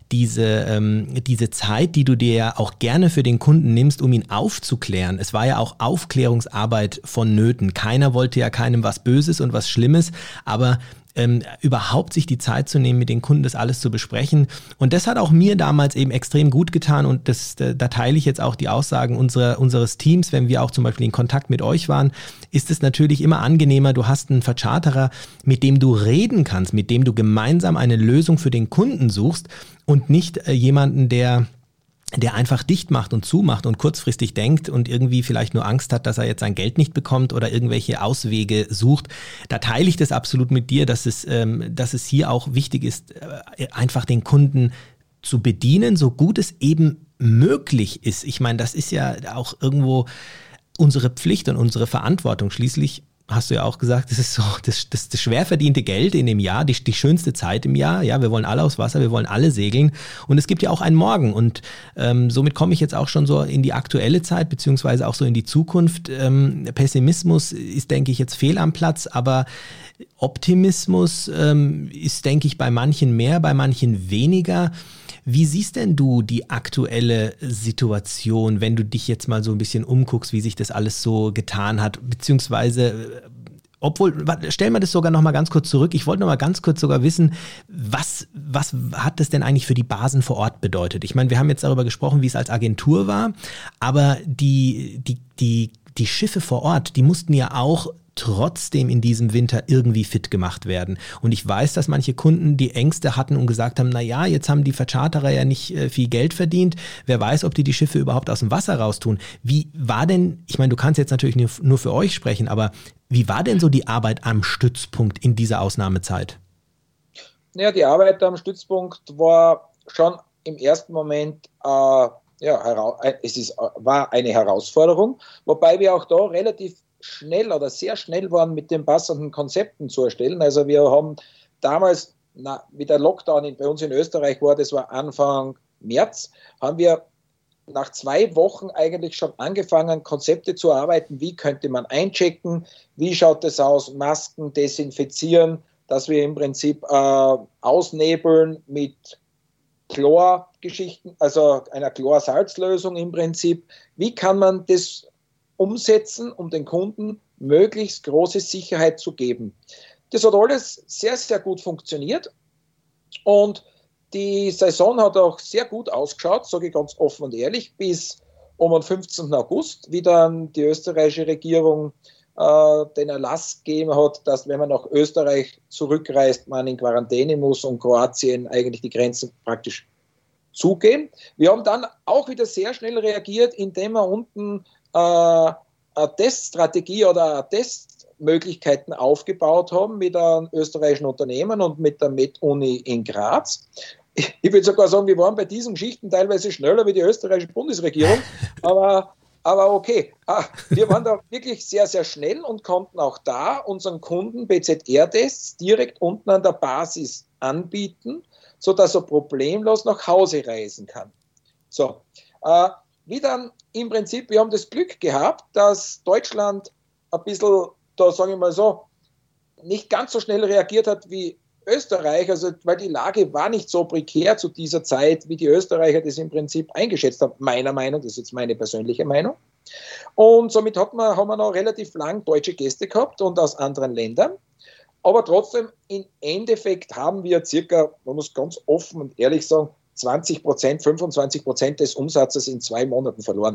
Zeit, die du dir ja auch gerne für den Kunden nimmst, um ihn aufzuklären. Es war ja auch Aufklärungsarbeit vonnöten. Keiner wollte ja keinem was Böses und was Schlimmes, aber überhaupt sich die Zeit zu nehmen, mit den Kunden das alles zu besprechen. Und das hat auch mir damals eben extrem gut getan und da teile ich jetzt auch die Aussagen unseres Teams, wenn wir auch zum Beispiel in Kontakt mit euch waren, ist es natürlich immer angenehmer, du hast einen Vercharterer, mit dem du reden kannst, mit dem du gemeinsam eine Lösung für den Kunden suchst und nicht jemanden, der einfach dicht macht und zumacht und kurzfristig denkt und irgendwie vielleicht nur Angst hat, dass er jetzt sein Geld nicht bekommt oder irgendwelche Auswege sucht. Da teile ich das absolut mit dir, dass es hier auch wichtig ist, einfach den Kunden zu bedienen, so gut es eben möglich ist. Ich meine, das ist ja auch irgendwo unsere Pflicht und unsere Verantwortung. Schließlich hast du ja auch gesagt, das ist so das schwer verdiente Geld in dem Jahr, die schönste Zeit im Jahr. Ja, wir wollen alle aufs Wasser, wir wollen alle segeln und es gibt ja auch einen Morgen und somit komme ich jetzt auch schon so in die aktuelle Zeit beziehungsweise auch so in die Zukunft. Pessimismus ist, denke ich, jetzt fehl am Platz, aber Optimismus ist, denke ich, bei manchen mehr, bei manchen weniger. Wie siehst denn du die aktuelle Situation, wenn du dich jetzt mal so ein bisschen umguckst, wie sich das alles so getan hat, beziehungsweise, stellen wir das sogar noch mal ganz kurz zurück. Ich wollte noch mal ganz kurz sogar wissen, was hat das denn eigentlich für die Basen vor Ort bedeutet? Ich meine, wir haben jetzt darüber gesprochen, wie es als Agentur war, aber die Schiffe vor Ort, die mussten ja auch trotzdem in diesem Winter irgendwie fit gemacht werden. Und ich weiß, dass manche Kunden die Ängste hatten und gesagt haben, naja, jetzt haben die Vercharterer ja nicht viel Geld verdient. Wer weiß, ob die Schiffe überhaupt aus dem Wasser raustun. Wie war denn, ich meine, du kannst jetzt natürlich nur für euch sprechen, aber wie war denn so die Arbeit am Stützpunkt in dieser Ausnahmezeit? Naja, die Arbeit am Stützpunkt war schon im ersten Moment war eine Herausforderung, wobei wir auch da relativ schnell oder sehr schnell waren mit den passenden Konzepten zu erstellen. Also wir haben damals, wie der Lockdown bei uns in Österreich war, das war Anfang März, haben wir nach 2 Wochen eigentlich schon angefangen, Konzepte zu erarbeiten. Wie könnte man einchecken? Wie schaut es aus? Masken desinfizieren, dass wir im Prinzip ausnebeln mit Chlorgeschichten, also einer Chlorsalzlösung im Prinzip. Wie kann man das umsetzen, um den Kunden möglichst große Sicherheit zu geben? Das hat alles sehr, sehr gut funktioniert und die Saison hat auch sehr gut ausgeschaut, sage ich ganz offen und ehrlich, bis um den 15. August, wie dann die österreichische Regierung den Erlass gegeben hat, dass wenn man nach Österreich zurückreist, man in Quarantäne muss und Kroatien eigentlich die Grenzen praktisch zugehen. Wir haben dann auch wieder sehr schnell reagiert, indem wir unten eine Teststrategie oder Testmöglichkeiten aufgebaut haben mit einem österreichischen Unternehmen und mit der Med-Uni in Graz. Ich würde sogar sagen, wir waren bei diesen Geschichten teilweise schneller wie die österreichische Bundesregierung, aber okay. Wir waren da wirklich sehr, sehr schnell und konnten auch da unseren Kunden PCR-Tests direkt unten an der Basis anbieten, sodass er problemlos nach Hause reisen kann. So, wie dann im Prinzip, wir haben das Glück gehabt, dass Deutschland ein bisschen, da sage ich mal so, nicht ganz so schnell reagiert hat wie Österreich, also weil die Lage war nicht so prekär zu dieser Zeit, wie die Österreicher das im Prinzip eingeschätzt haben, meiner Meinung, das ist jetzt meine persönliche Meinung. Und somit haben wir noch relativ lang deutsche Gäste gehabt und aus anderen Ländern. Aber trotzdem, im Endeffekt haben wir circa, man muss ganz offen und ehrlich sagen, 20%, 25% des Umsatzes in 2 Monaten verloren.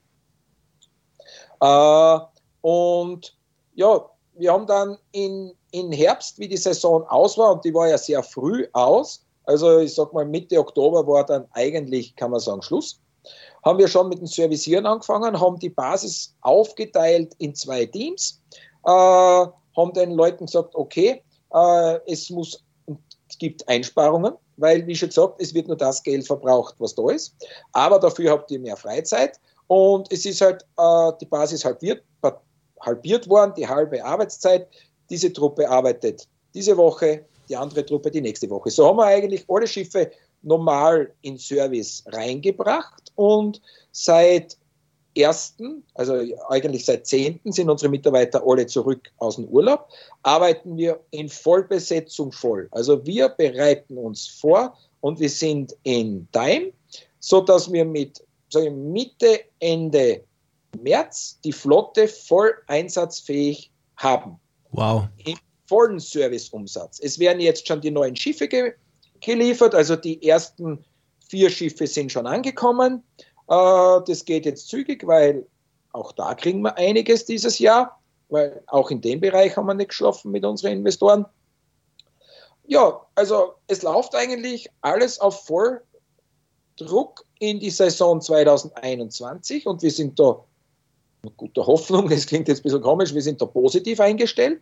Und ja, wir haben dann in Herbst, wie die Saison aus war, und die war ja sehr früh aus, also ich sag mal Mitte Oktober war dann eigentlich, kann man sagen, Schluss, haben wir schon mit dem Servicieren angefangen, haben die Basis aufgeteilt in 2 Teams, haben den Leuten gesagt, okay, es gibt Einsparungen, weil, wie schon gesagt, es wird nur das Geld verbraucht, was da ist, aber dafür habt ihr mehr Freizeit und es ist halt die Basis halbiert worden, die halbe Arbeitszeit. Diese Truppe arbeitet diese Woche, die andere Truppe die nächste Woche. So haben wir eigentlich alle Schiffe normal in Service reingebracht und seit 1., also eigentlich seit 10. sind unsere Mitarbeiter alle zurück aus dem Urlaub, arbeiten wir in Vollbesetzung voll. Also wir bereiten uns vor und wir sind in Time, sodass wir mit Mitte, Ende März die Flotte voll einsatzfähig haben. Wow. Im vollen Serviceumsatz. Es werden jetzt schon die neuen Schiffe geliefert, also die ersten 4 Schiffe sind schon angekommen. Das geht jetzt zügig, weil auch da kriegen wir einiges dieses Jahr, weil auch in dem Bereich haben wir nicht geschlafen mit unseren Investoren. Ja, also es läuft eigentlich alles auf Volldruck in die Saison 2021 und wir sind da mit guter Hoffnung, das klingt jetzt ein bisschen komisch, wir sind da positiv eingestellt,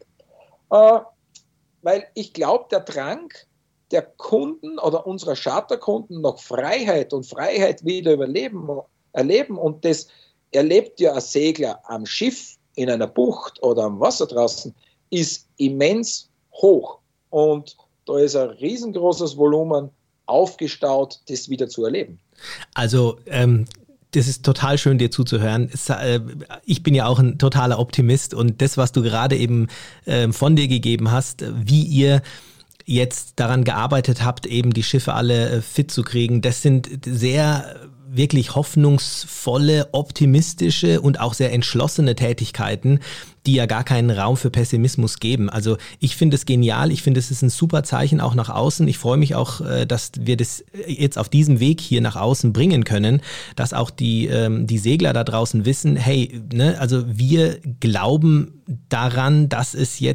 weil ich glaube, der Drang der Kunden oder unserer Charterkunden nach Freiheit und Freiheit wieder erleben und das erlebt ja ein Segler am Schiff, in einer Bucht oder am Wasser draußen, ist immens hoch und da ist ein riesengroßes Volumen aufgestaut, das wieder zu erleben. Also das ist total schön, dir zuzuhören. Ich bin ja auch ein totaler Optimist und das, was du gerade eben von dir gegeben hast, wie ihr jetzt daran gearbeitet habt, eben die Schiffe alle fit zu kriegen, das sind sehr wirklich hoffnungsvolle, optimistische und auch sehr entschlossene Tätigkeiten, die ja gar keinen Raum für Pessimismus geben. Also ich finde es genial, ich finde es ist ein super Zeichen auch nach außen. Ich freue mich auch, dass wir das jetzt auf diesem Weg hier nach außen bringen können, dass auch die Segler da draußen wissen, hey, ne, also wir glauben daran, dass es jetzt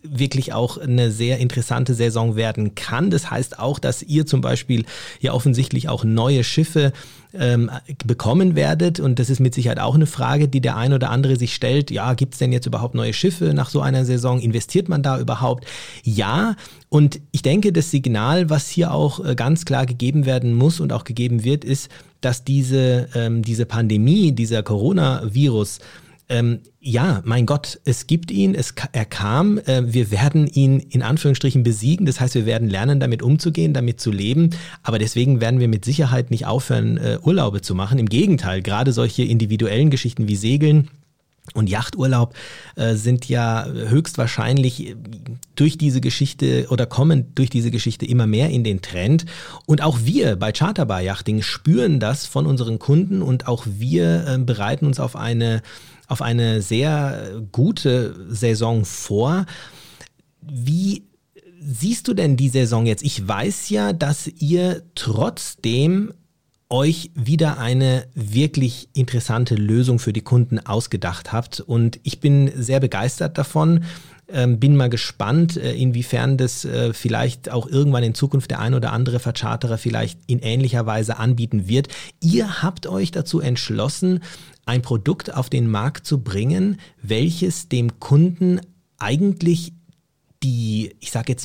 wirklich auch eine sehr interessante Saison werden kann. Das heißt auch, dass ihr zum Beispiel ja offensichtlich auch neue Schiffe bekommen werdet, und das ist mit Sicherheit auch eine Frage, die der ein oder andere sich stellt. Ja, gibt es denn jetzt überhaupt neue Schiffe nach so einer Saison? Investiert man da überhaupt? Ja, und ich denke, das Signal, was hier auch ganz klar gegeben werden muss und auch gegeben wird, ist, dass diese Pandemie, dieser Coronavirus, ja, mein Gott, es gibt ihn, er kam, wir werden ihn in Anführungsstrichen besiegen, das heißt, wir werden lernen, damit umzugehen, damit zu leben, aber deswegen werden wir mit Sicherheit nicht aufhören, Urlaube zu machen. Im Gegenteil, gerade solche individuellen Geschichten wie Segeln und Yachturlaub sind ja höchstwahrscheinlich durch diese Geschichte oder kommen durch diese Geschichte immer mehr in den Trend. Und auch wir bei Charterbar Yachting spüren das von unseren Kunden, und auch wir bereiten uns auf eine sehr gute Saison vor. Wie siehst du denn die Saison jetzt? Ich weiß ja, dass ihr trotzdem euch wieder eine wirklich interessante Lösung für die Kunden ausgedacht habt, und ich bin sehr begeistert davon. Bin mal gespannt, inwiefern das vielleicht auch irgendwann in Zukunft der ein oder andere Vercharterer vielleicht in ähnlicher Weise anbieten wird. Ihr habt euch dazu entschlossen, ein Produkt auf den Markt zu bringen, welches dem Kunden eigentlich die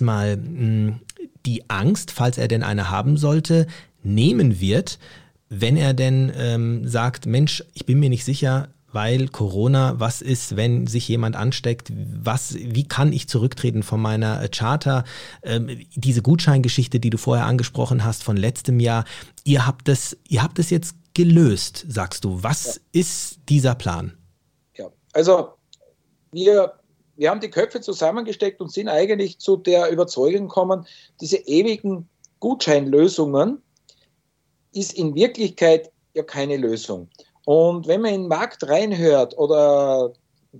Angst, falls er denn eine haben sollte, nehmen wird, wenn er denn sagt, Mensch, ich bin mir nicht sicher, weil Corona, was ist, wenn sich jemand ansteckt, wie kann ich zurücktreten von meiner Charter? Diese Gutscheingeschichte, die du vorher angesprochen hast von letztem Jahr, ihr habt das jetzt gelöst, sagst du. Was ist dieser Plan? Ja, also wir haben die Köpfe zusammengesteckt und sind eigentlich zu der Überzeugung gekommen, diese ewigen Gutscheinlösungen ist in Wirklichkeit ja keine Lösung. Und wenn man in den Markt reinhört oder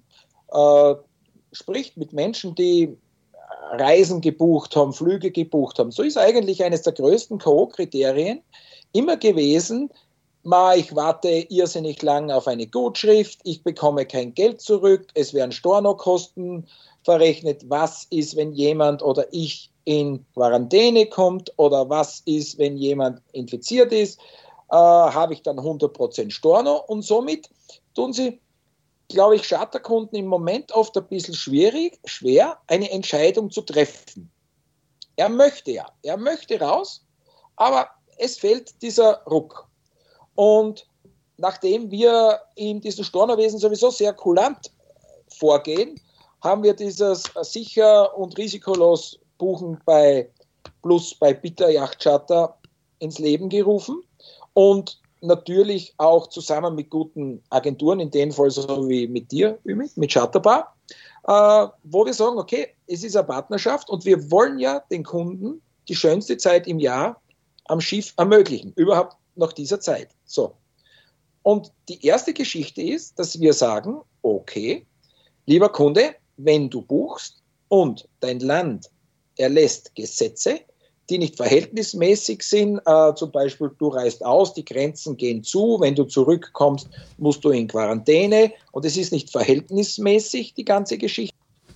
spricht mit Menschen, die Reisen gebucht haben, Flüge gebucht haben, so ist eigentlich eines der größten K.O.-Kriterien immer gewesen: ich warte irrsinnig lang auf eine Gutschrift, ich bekomme kein Geld zurück, es werden Stornokosten verrechnet. Was ist, wenn jemand oder ich in Quarantäne kommt, oder was ist, wenn jemand infiziert ist? Habe ich dann 100% Storno? Und somit tun sie, glaube ich, Charterkunden im Moment oft ein bisschen schwer, eine Entscheidung zu treffen. Er möchte raus, aber es fehlt dieser Ruck. Und nachdem wir in diesem Stornowesen sowieso sehr kulant vorgehen, haben wir dieses sicher und risikolos Buchen bei Bitter Yacht Charter ins Leben gerufen. Und natürlich auch zusammen mit guten Agenturen, in dem Fall so wie mit dir, Ümit, mit Charterbar, wo wir sagen, okay, es ist eine Partnerschaft und wir wollen ja den Kunden die schönste Zeit im Jahr am Schiff ermöglichen, überhaupt nach dieser Zeit. So. Und die erste Geschichte ist, dass wir sagen, okay, lieber Kunde, wenn du buchst und dein Land erlässt Gesetze, die nicht verhältnismäßig sind, zum Beispiel du reist aus, die Grenzen gehen zu, wenn du zurückkommst, musst du in Quarantäne und es ist nicht verhältnismäßig, die ganze Geschichte,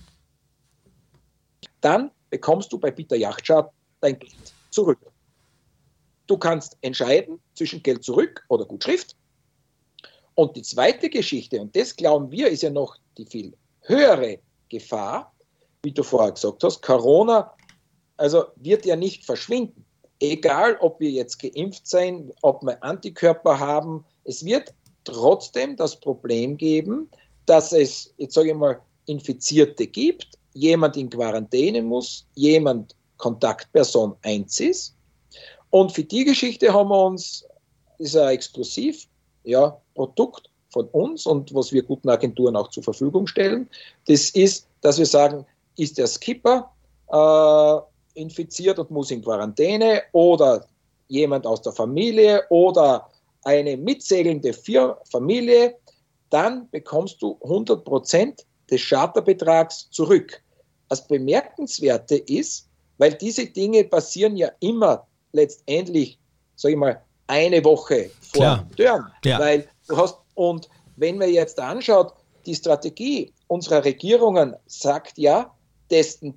dann bekommst du bei Bitter Yacht Charter dein Geld zurück. Du kannst entscheiden zwischen Geld zurück oder Gutschrift. Und die zweite Geschichte, und das glauben wir, ist ja noch die viel höhere Gefahr, wie du vorher gesagt hast, Corona wird ja nicht verschwinden. Egal, ob wir jetzt geimpft sind, ob wir Antikörper haben, es wird trotzdem das Problem geben, dass es, jetzt sage ich mal, Infizierte gibt, jemand in Quarantäne muss, jemand Kontaktperson 1 ist. Und für die Geschichte haben wir uns, das ist ein Produkt von uns und was wir guten Agenturen auch zur Verfügung stellen, das ist, dass wir sagen, ist der Skipper infiziert und muss in Quarantäne oder jemand aus der Familie oder eine mitsegelnde Familie, dann bekommst du 100% des Charterbetrags zurück. Das Bemerkenswerte ist, weil diese Dinge passieren ja immer letztendlich, sage ich mal, eine Woche vor Turn. Ja. Weil du hast, und wenn man jetzt anschaut, die Strategie unserer Regierungen sagt ja, testen.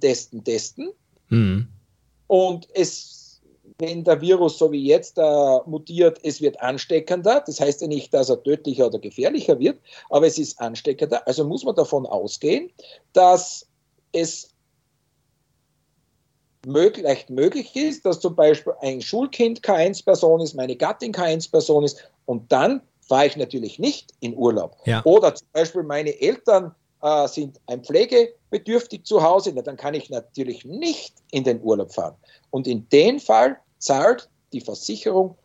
Und wenn der Virus so wie jetzt mutiert, es wird ansteckender. Das heißt ja nicht, dass er tödlicher oder gefährlicher wird, aber es ist ansteckender. Also muss man davon ausgehen, dass es leicht möglich ist, dass zum Beispiel ein Schulkind K1-Person ist, meine Gattin K1-Person ist und dann fahre ich natürlich nicht in Urlaub. Ja. Oder zum Beispiel meine Eltern sind ein pflegebedürftig zu Hause, dann kann ich natürlich nicht in den Urlaub fahren. Und in dem Fall zahlt die Versicherung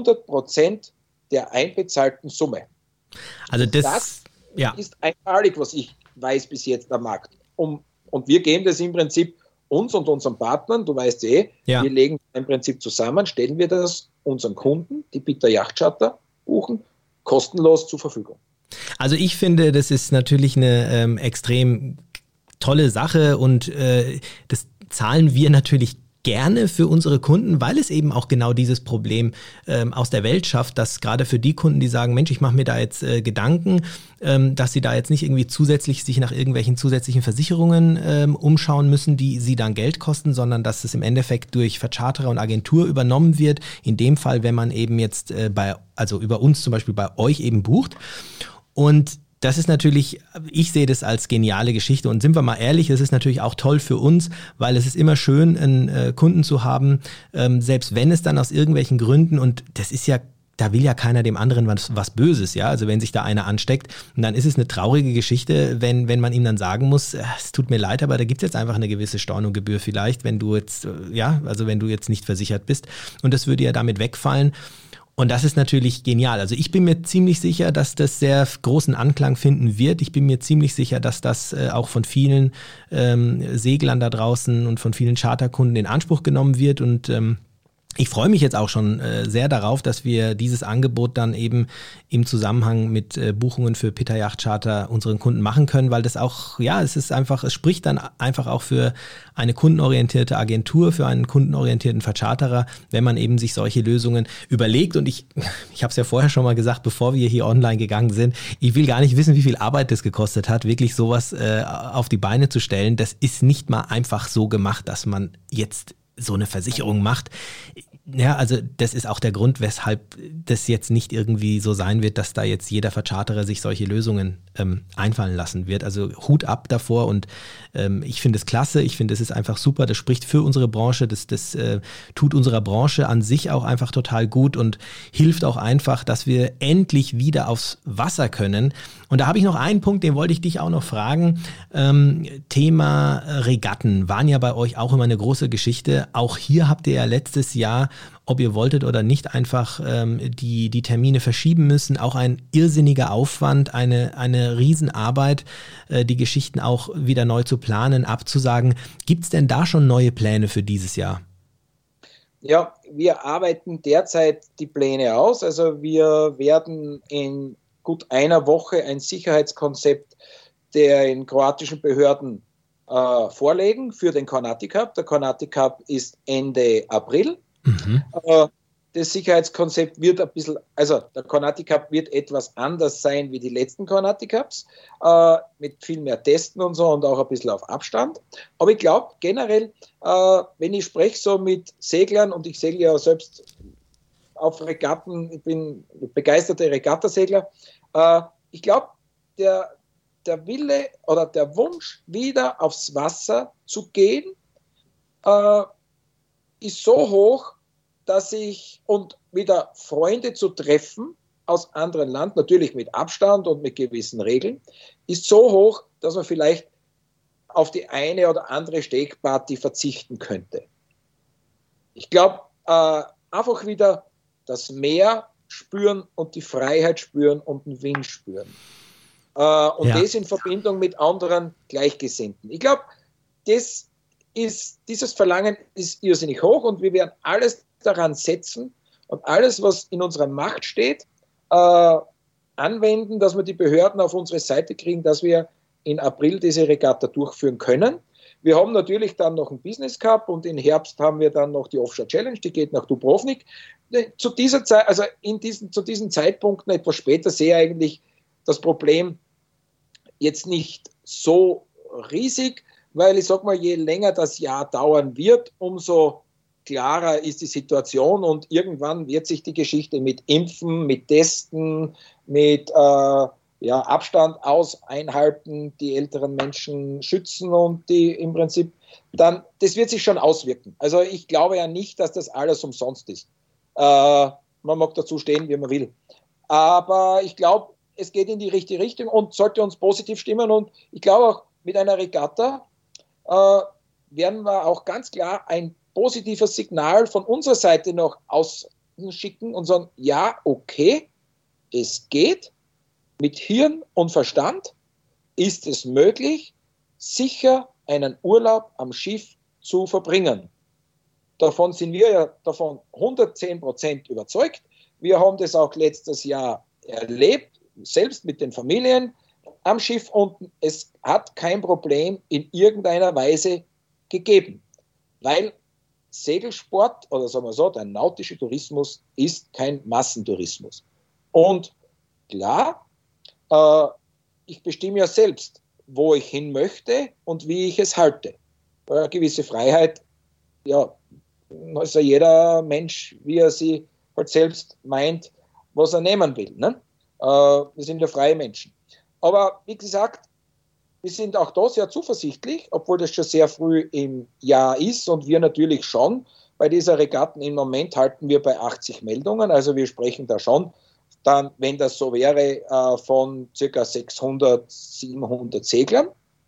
100% der einbezahlten Summe. Also das ist einmalig, was ich weiß bis jetzt am Markt. Und wir geben das im Prinzip uns und unseren Partnern, du weißt wir legen im Prinzip zusammen, stellen wir das unseren Kunden, die Bieter Yachtcharter buchen, kostenlos zur Verfügung. Also ich finde, das ist natürlich eine extrem tolle Sache und das zahlen wir natürlich gerne für unsere Kunden, weil es eben auch genau dieses Problem aus der Welt schafft, dass gerade für die Kunden, die sagen, Mensch, ich mache mir da jetzt Gedanken, dass sie da jetzt nicht irgendwie zusätzlich sich nach irgendwelchen zusätzlichen Versicherungen umschauen müssen, die sie dann Geld kosten, sondern dass es im Endeffekt durch Vercharterer und Agentur übernommen wird. In dem Fall, wenn man eben jetzt über uns zum Beispiel bei euch eben bucht. Und das ist natürlich, ich sehe das als geniale Geschichte und sind wir mal ehrlich, es ist natürlich auch toll für uns, weil es ist immer schön, einen Kunden zu haben, selbst wenn es dann aus irgendwelchen Gründen, und das ist ja, da will ja keiner dem anderen was Böses, ja, also wenn sich da einer ansteckt, und dann ist es eine traurige Geschichte, wenn man ihm dann sagen muss, es tut mir leid, aber da gibt es jetzt einfach eine gewisse Stornogebühr vielleicht, wenn du jetzt, wenn du jetzt nicht versichert bist, und das würde ja damit wegfallen. Und das ist natürlich genial. Also ich bin mir ziemlich sicher, dass das sehr großen Anklang finden wird. Ich bin mir ziemlich sicher, dass das auch von vielen Seglern da draußen und von vielen Charterkunden in Anspruch genommen wird. Und ich freue mich jetzt auch schon sehr darauf, dass wir dieses Angebot dann eben im Zusammenhang mit Buchungen für Pitta Yacht Charter unseren Kunden machen können, weil das auch, es spricht dann einfach auch für eine kundenorientierte Agentur, für einen kundenorientierten Vercharterer, wenn man eben sich solche Lösungen überlegt. Und ich habe es ja vorher schon mal gesagt, bevor wir hier online gegangen sind, ich will gar nicht wissen, wie viel Arbeit das gekostet hat, wirklich sowas auf die Beine zu stellen. Das ist nicht mal einfach so gemacht, dass man jetzt so eine Versicherung macht. Ja, also das ist auch der Grund, weshalb das jetzt nicht irgendwie so sein wird, dass da jetzt jeder Vercharterer sich solche Lösungen einfallen lassen wird. Also Hut ab davor und ich finde es klasse, ich finde es ist einfach super, das spricht für unsere Branche, das tut unserer Branche an sich auch einfach total gut und hilft auch einfach, dass wir endlich wieder aufs Wasser können. Und da habe ich noch einen Punkt, den wollte ich dich auch noch fragen. Thema Regatten waren ja bei euch auch immer eine große Geschichte. Auch hier habt ihr ja letztes Jahr, ob ihr wolltet oder nicht, einfach die Termine verschieben müssen. Auch ein irrsinniger Aufwand, eine Riesenarbeit, die Geschichten auch wieder neu zu planen, abzusagen. Gibt es denn da schon neue Pläne für dieses Jahr? Ja, wir arbeiten derzeit die Pläne aus. Also wir werden in gut einer Woche ein Sicherheitskonzept den kroatischen Behörden vorlegen für den Kornati Cup. Der Kornati Cup ist Ende April. Mhm. Das Sicherheitskonzept wird ein bisschen, also der Kornati Cup wird etwas anders sein wie die letzten Kornati Cups, mit viel mehr Testen und so und auch ein bisschen auf Abstand. Aber ich glaube generell, wenn ich spreche so mit Seglern, und ich segle ja selbst auf Regatten, ich bin begeisterter Regattasegler, ich glaube, der Wille oder der Wunsch, wieder aufs Wasser zu gehen, ist so hoch, dass und wieder Freunde zu treffen aus anderen Ländern, natürlich mit Abstand und mit gewissen Regeln, ist so hoch, dass man vielleicht auf die eine oder andere Steakparty verzichten könnte. Ich glaube, einfach wieder das Meer spüren und die Freiheit spüren und den Wind spüren. Das in Verbindung mit anderen Gleichgesinnten. Ich glaube, dieses Verlangen ist irrsinnig hoch und wir werden alles daran setzen und alles, was in unserer Macht steht, anwenden, dass wir die Behörden auf unsere Seite kriegen, dass wir in April diese Regatta durchführen können. Wir haben natürlich dann noch einen Business Cup und im Herbst haben wir dann noch die Offshore Challenge, die geht nach Dubrovnik. Zu dieser Zeit, also zu diesen Zeitpunkten etwas später sehe ich eigentlich das Problem jetzt nicht so riesig, weil ich sage mal, je länger das Jahr dauern wird, umso klarer ist die Situation und irgendwann wird sich die Geschichte mit Impfen, mit Testen, mit Abstand einhalten, die älteren Menschen schützen und die im Prinzip dann, das wird sich schon auswirken. Also ich glaube ja nicht, dass das alles umsonst ist. Man mag dazu stehen, wie man will. Aber ich glaube, es geht in die richtige Richtung und sollte uns positiv stimmen. Und ich glaube auch, mit einer Regatta werden wir auch ganz klar ein positives Signal von unserer Seite noch ausschicken und sagen, ja, okay, es geht. Mit Hirn und Verstand ist es möglich, sicher einen Urlaub am Schiff zu verbringen. Davon sind wir ja 110% überzeugt. Wir haben das auch letztes Jahr erlebt, selbst mit den Familien am Schiff und es hat kein Problem in irgendeiner Weise gegeben, weil Segelsport oder sagen wir so, der nautische Tourismus ist kein Massentourismus. Und klar, ich bestimme ja selbst, wo ich hin möchte und wie ich es halte. Eine gewisse Freiheit, ja, also jeder Mensch, wie er sie halt selbst meint, was er nehmen will. Ne? Wir sind ja freie Menschen. Aber wie gesagt, wir sind auch da sehr zuversichtlich, obwohl das schon sehr früh im Jahr ist und wir natürlich schon bei dieser Regatten im Moment halten wir bei 80 Meldungen, also wir sprechen da schon dann, wenn das so wäre, von ca. 600, 700 Seglern.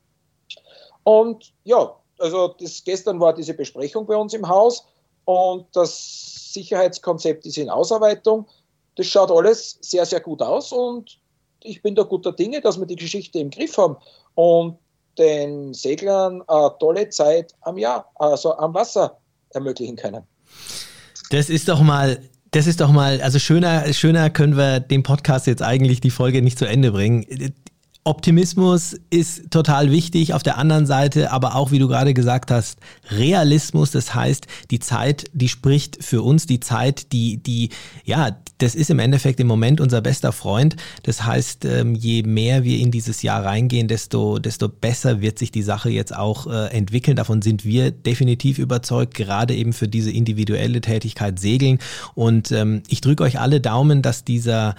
Und ja, also gestern war diese Besprechung bei uns im Haus und das Sicherheitskonzept ist in Ausarbeitung. Das schaut alles sehr, sehr gut aus und ich bin da guter Dinge, dass wir die Geschichte im Griff haben und den Seglern eine tolle Zeit am Wasser ermöglichen können. Das ist doch mal, also schöner können wir den Podcast jetzt eigentlich die Folge nicht zu Ende bringen. Optimismus ist total wichtig, auf der anderen Seite aber auch, wie du gerade gesagt hast, Realismus, das heißt, die Zeit, die spricht für uns, die Zeit, das ist im Endeffekt im Moment unser bester Freund, das heißt, je mehr wir in dieses Jahr reingehen, desto besser wird sich die Sache jetzt auch entwickeln, davon sind wir definitiv überzeugt, gerade eben für diese individuelle Tätigkeit Segeln und ich drücke euch alle Daumen, dass diese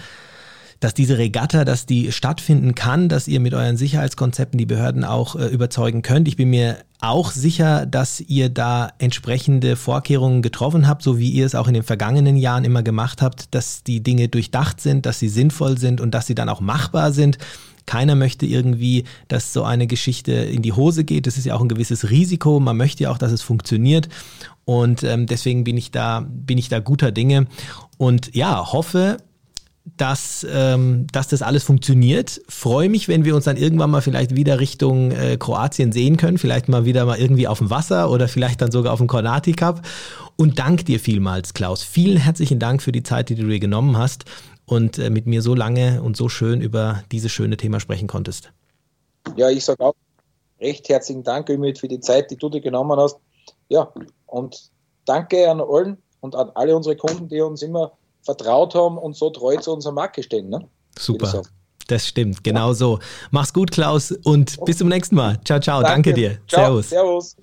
Regatta, dass die stattfinden kann, dass ihr mit euren Sicherheitskonzepten die Behörden auch überzeugen könnt. Ich bin mir auch sicher, dass ihr da entsprechende Vorkehrungen getroffen habt, so wie ihr es auch in den vergangenen Jahren immer gemacht habt, dass die Dinge durchdacht sind, dass sie sinnvoll sind und dass sie dann auch machbar sind. Keiner möchte irgendwie, dass so eine Geschichte in die Hose geht. Das ist ja auch ein gewisses Risiko. Man möchte ja auch, dass es funktioniert. Und deswegen bin ich da guter Dinge und ja, hoffe, dass das alles funktioniert. Freue mich, wenn wir uns dann irgendwann mal vielleicht wieder Richtung Kroatien sehen können, vielleicht mal irgendwie auf dem Wasser oder vielleicht dann sogar auf dem Kornati Cup. Und danke dir vielmals, Klaus. Vielen herzlichen Dank für die Zeit, die du dir genommen hast und mit mir so lange und so schön über dieses schöne Thema sprechen konntest. Ja, ich sage auch recht herzlichen Dank, Ümit, für die Zeit, die du dir genommen hast. Ja, und danke an allen und an alle unsere Kunden, die uns immer vertraut haben und so treu zu unserer Marke stehen. Ne? Super, das stimmt, genau so. Mach's gut, Klaus, und bis zum nächsten Mal. Ciao, ciao, danke dir. Ciao, servus.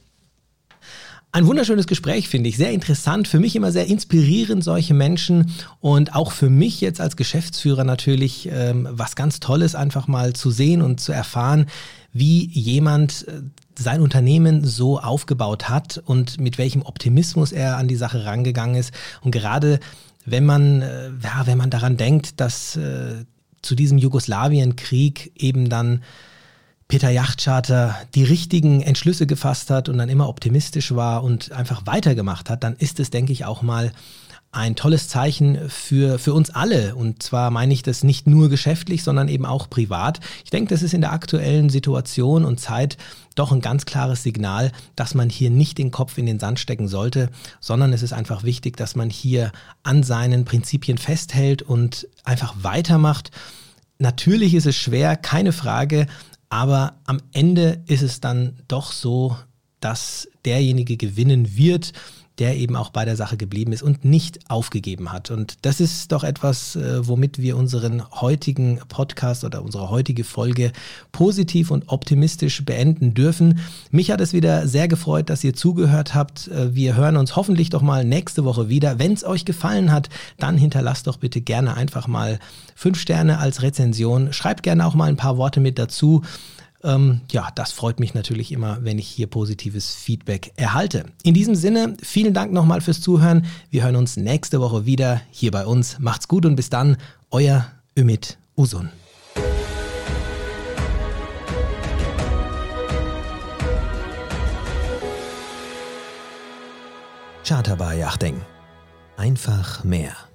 Ein wunderschönes Gespräch, finde ich, sehr interessant, für mich immer sehr inspirierend, solche Menschen und auch für mich jetzt als Geschäftsführer natürlich was ganz Tolles, einfach mal zu sehen und zu erfahren, wie jemand sein Unternehmen so aufgebaut hat und mit welchem Optimismus er an die Sache rangegangen ist und gerade wenn man daran denkt, dass zu diesem Jugoslawienkrieg eben dann Peter Yachtcharter die richtigen Entschlüsse gefasst hat und dann immer optimistisch war und einfach weitergemacht hat, dann ist es, denke ich, auch mal ein tolles Zeichen für uns alle. Und zwar meine ich das nicht nur geschäftlich, sondern eben auch privat. Ich denke, das ist in der aktuellen Situation und Zeit doch ein ganz klares Signal, dass man hier nicht den Kopf in den Sand stecken sollte, sondern es ist einfach wichtig, dass man hier an seinen Prinzipien festhält und einfach weitermacht. Natürlich ist es schwer, keine Frage, aber am Ende ist es dann doch so, dass derjenige gewinnen wird, der eben auch bei der Sache geblieben ist und nicht aufgegeben hat. Und das ist doch etwas, womit wir unseren heutigen Podcast oder unsere heutige Folge positiv und optimistisch beenden dürfen. Mich hat es wieder sehr gefreut, dass ihr zugehört habt. Wir hören uns hoffentlich doch mal nächste Woche wieder. Wenn es euch gefallen hat, dann hinterlasst doch bitte gerne einfach mal 5 Sterne als Rezension. Schreibt gerne auch mal ein paar Worte mit dazu. Das freut mich natürlich immer, wenn ich hier positives Feedback erhalte. In diesem Sinne, vielen Dank nochmal fürs Zuhören. Wir hören uns nächste Woche wieder hier bei uns. Macht's gut und bis dann, euer Ümit Uzun. Charterbar Yachting. Einfach mehr.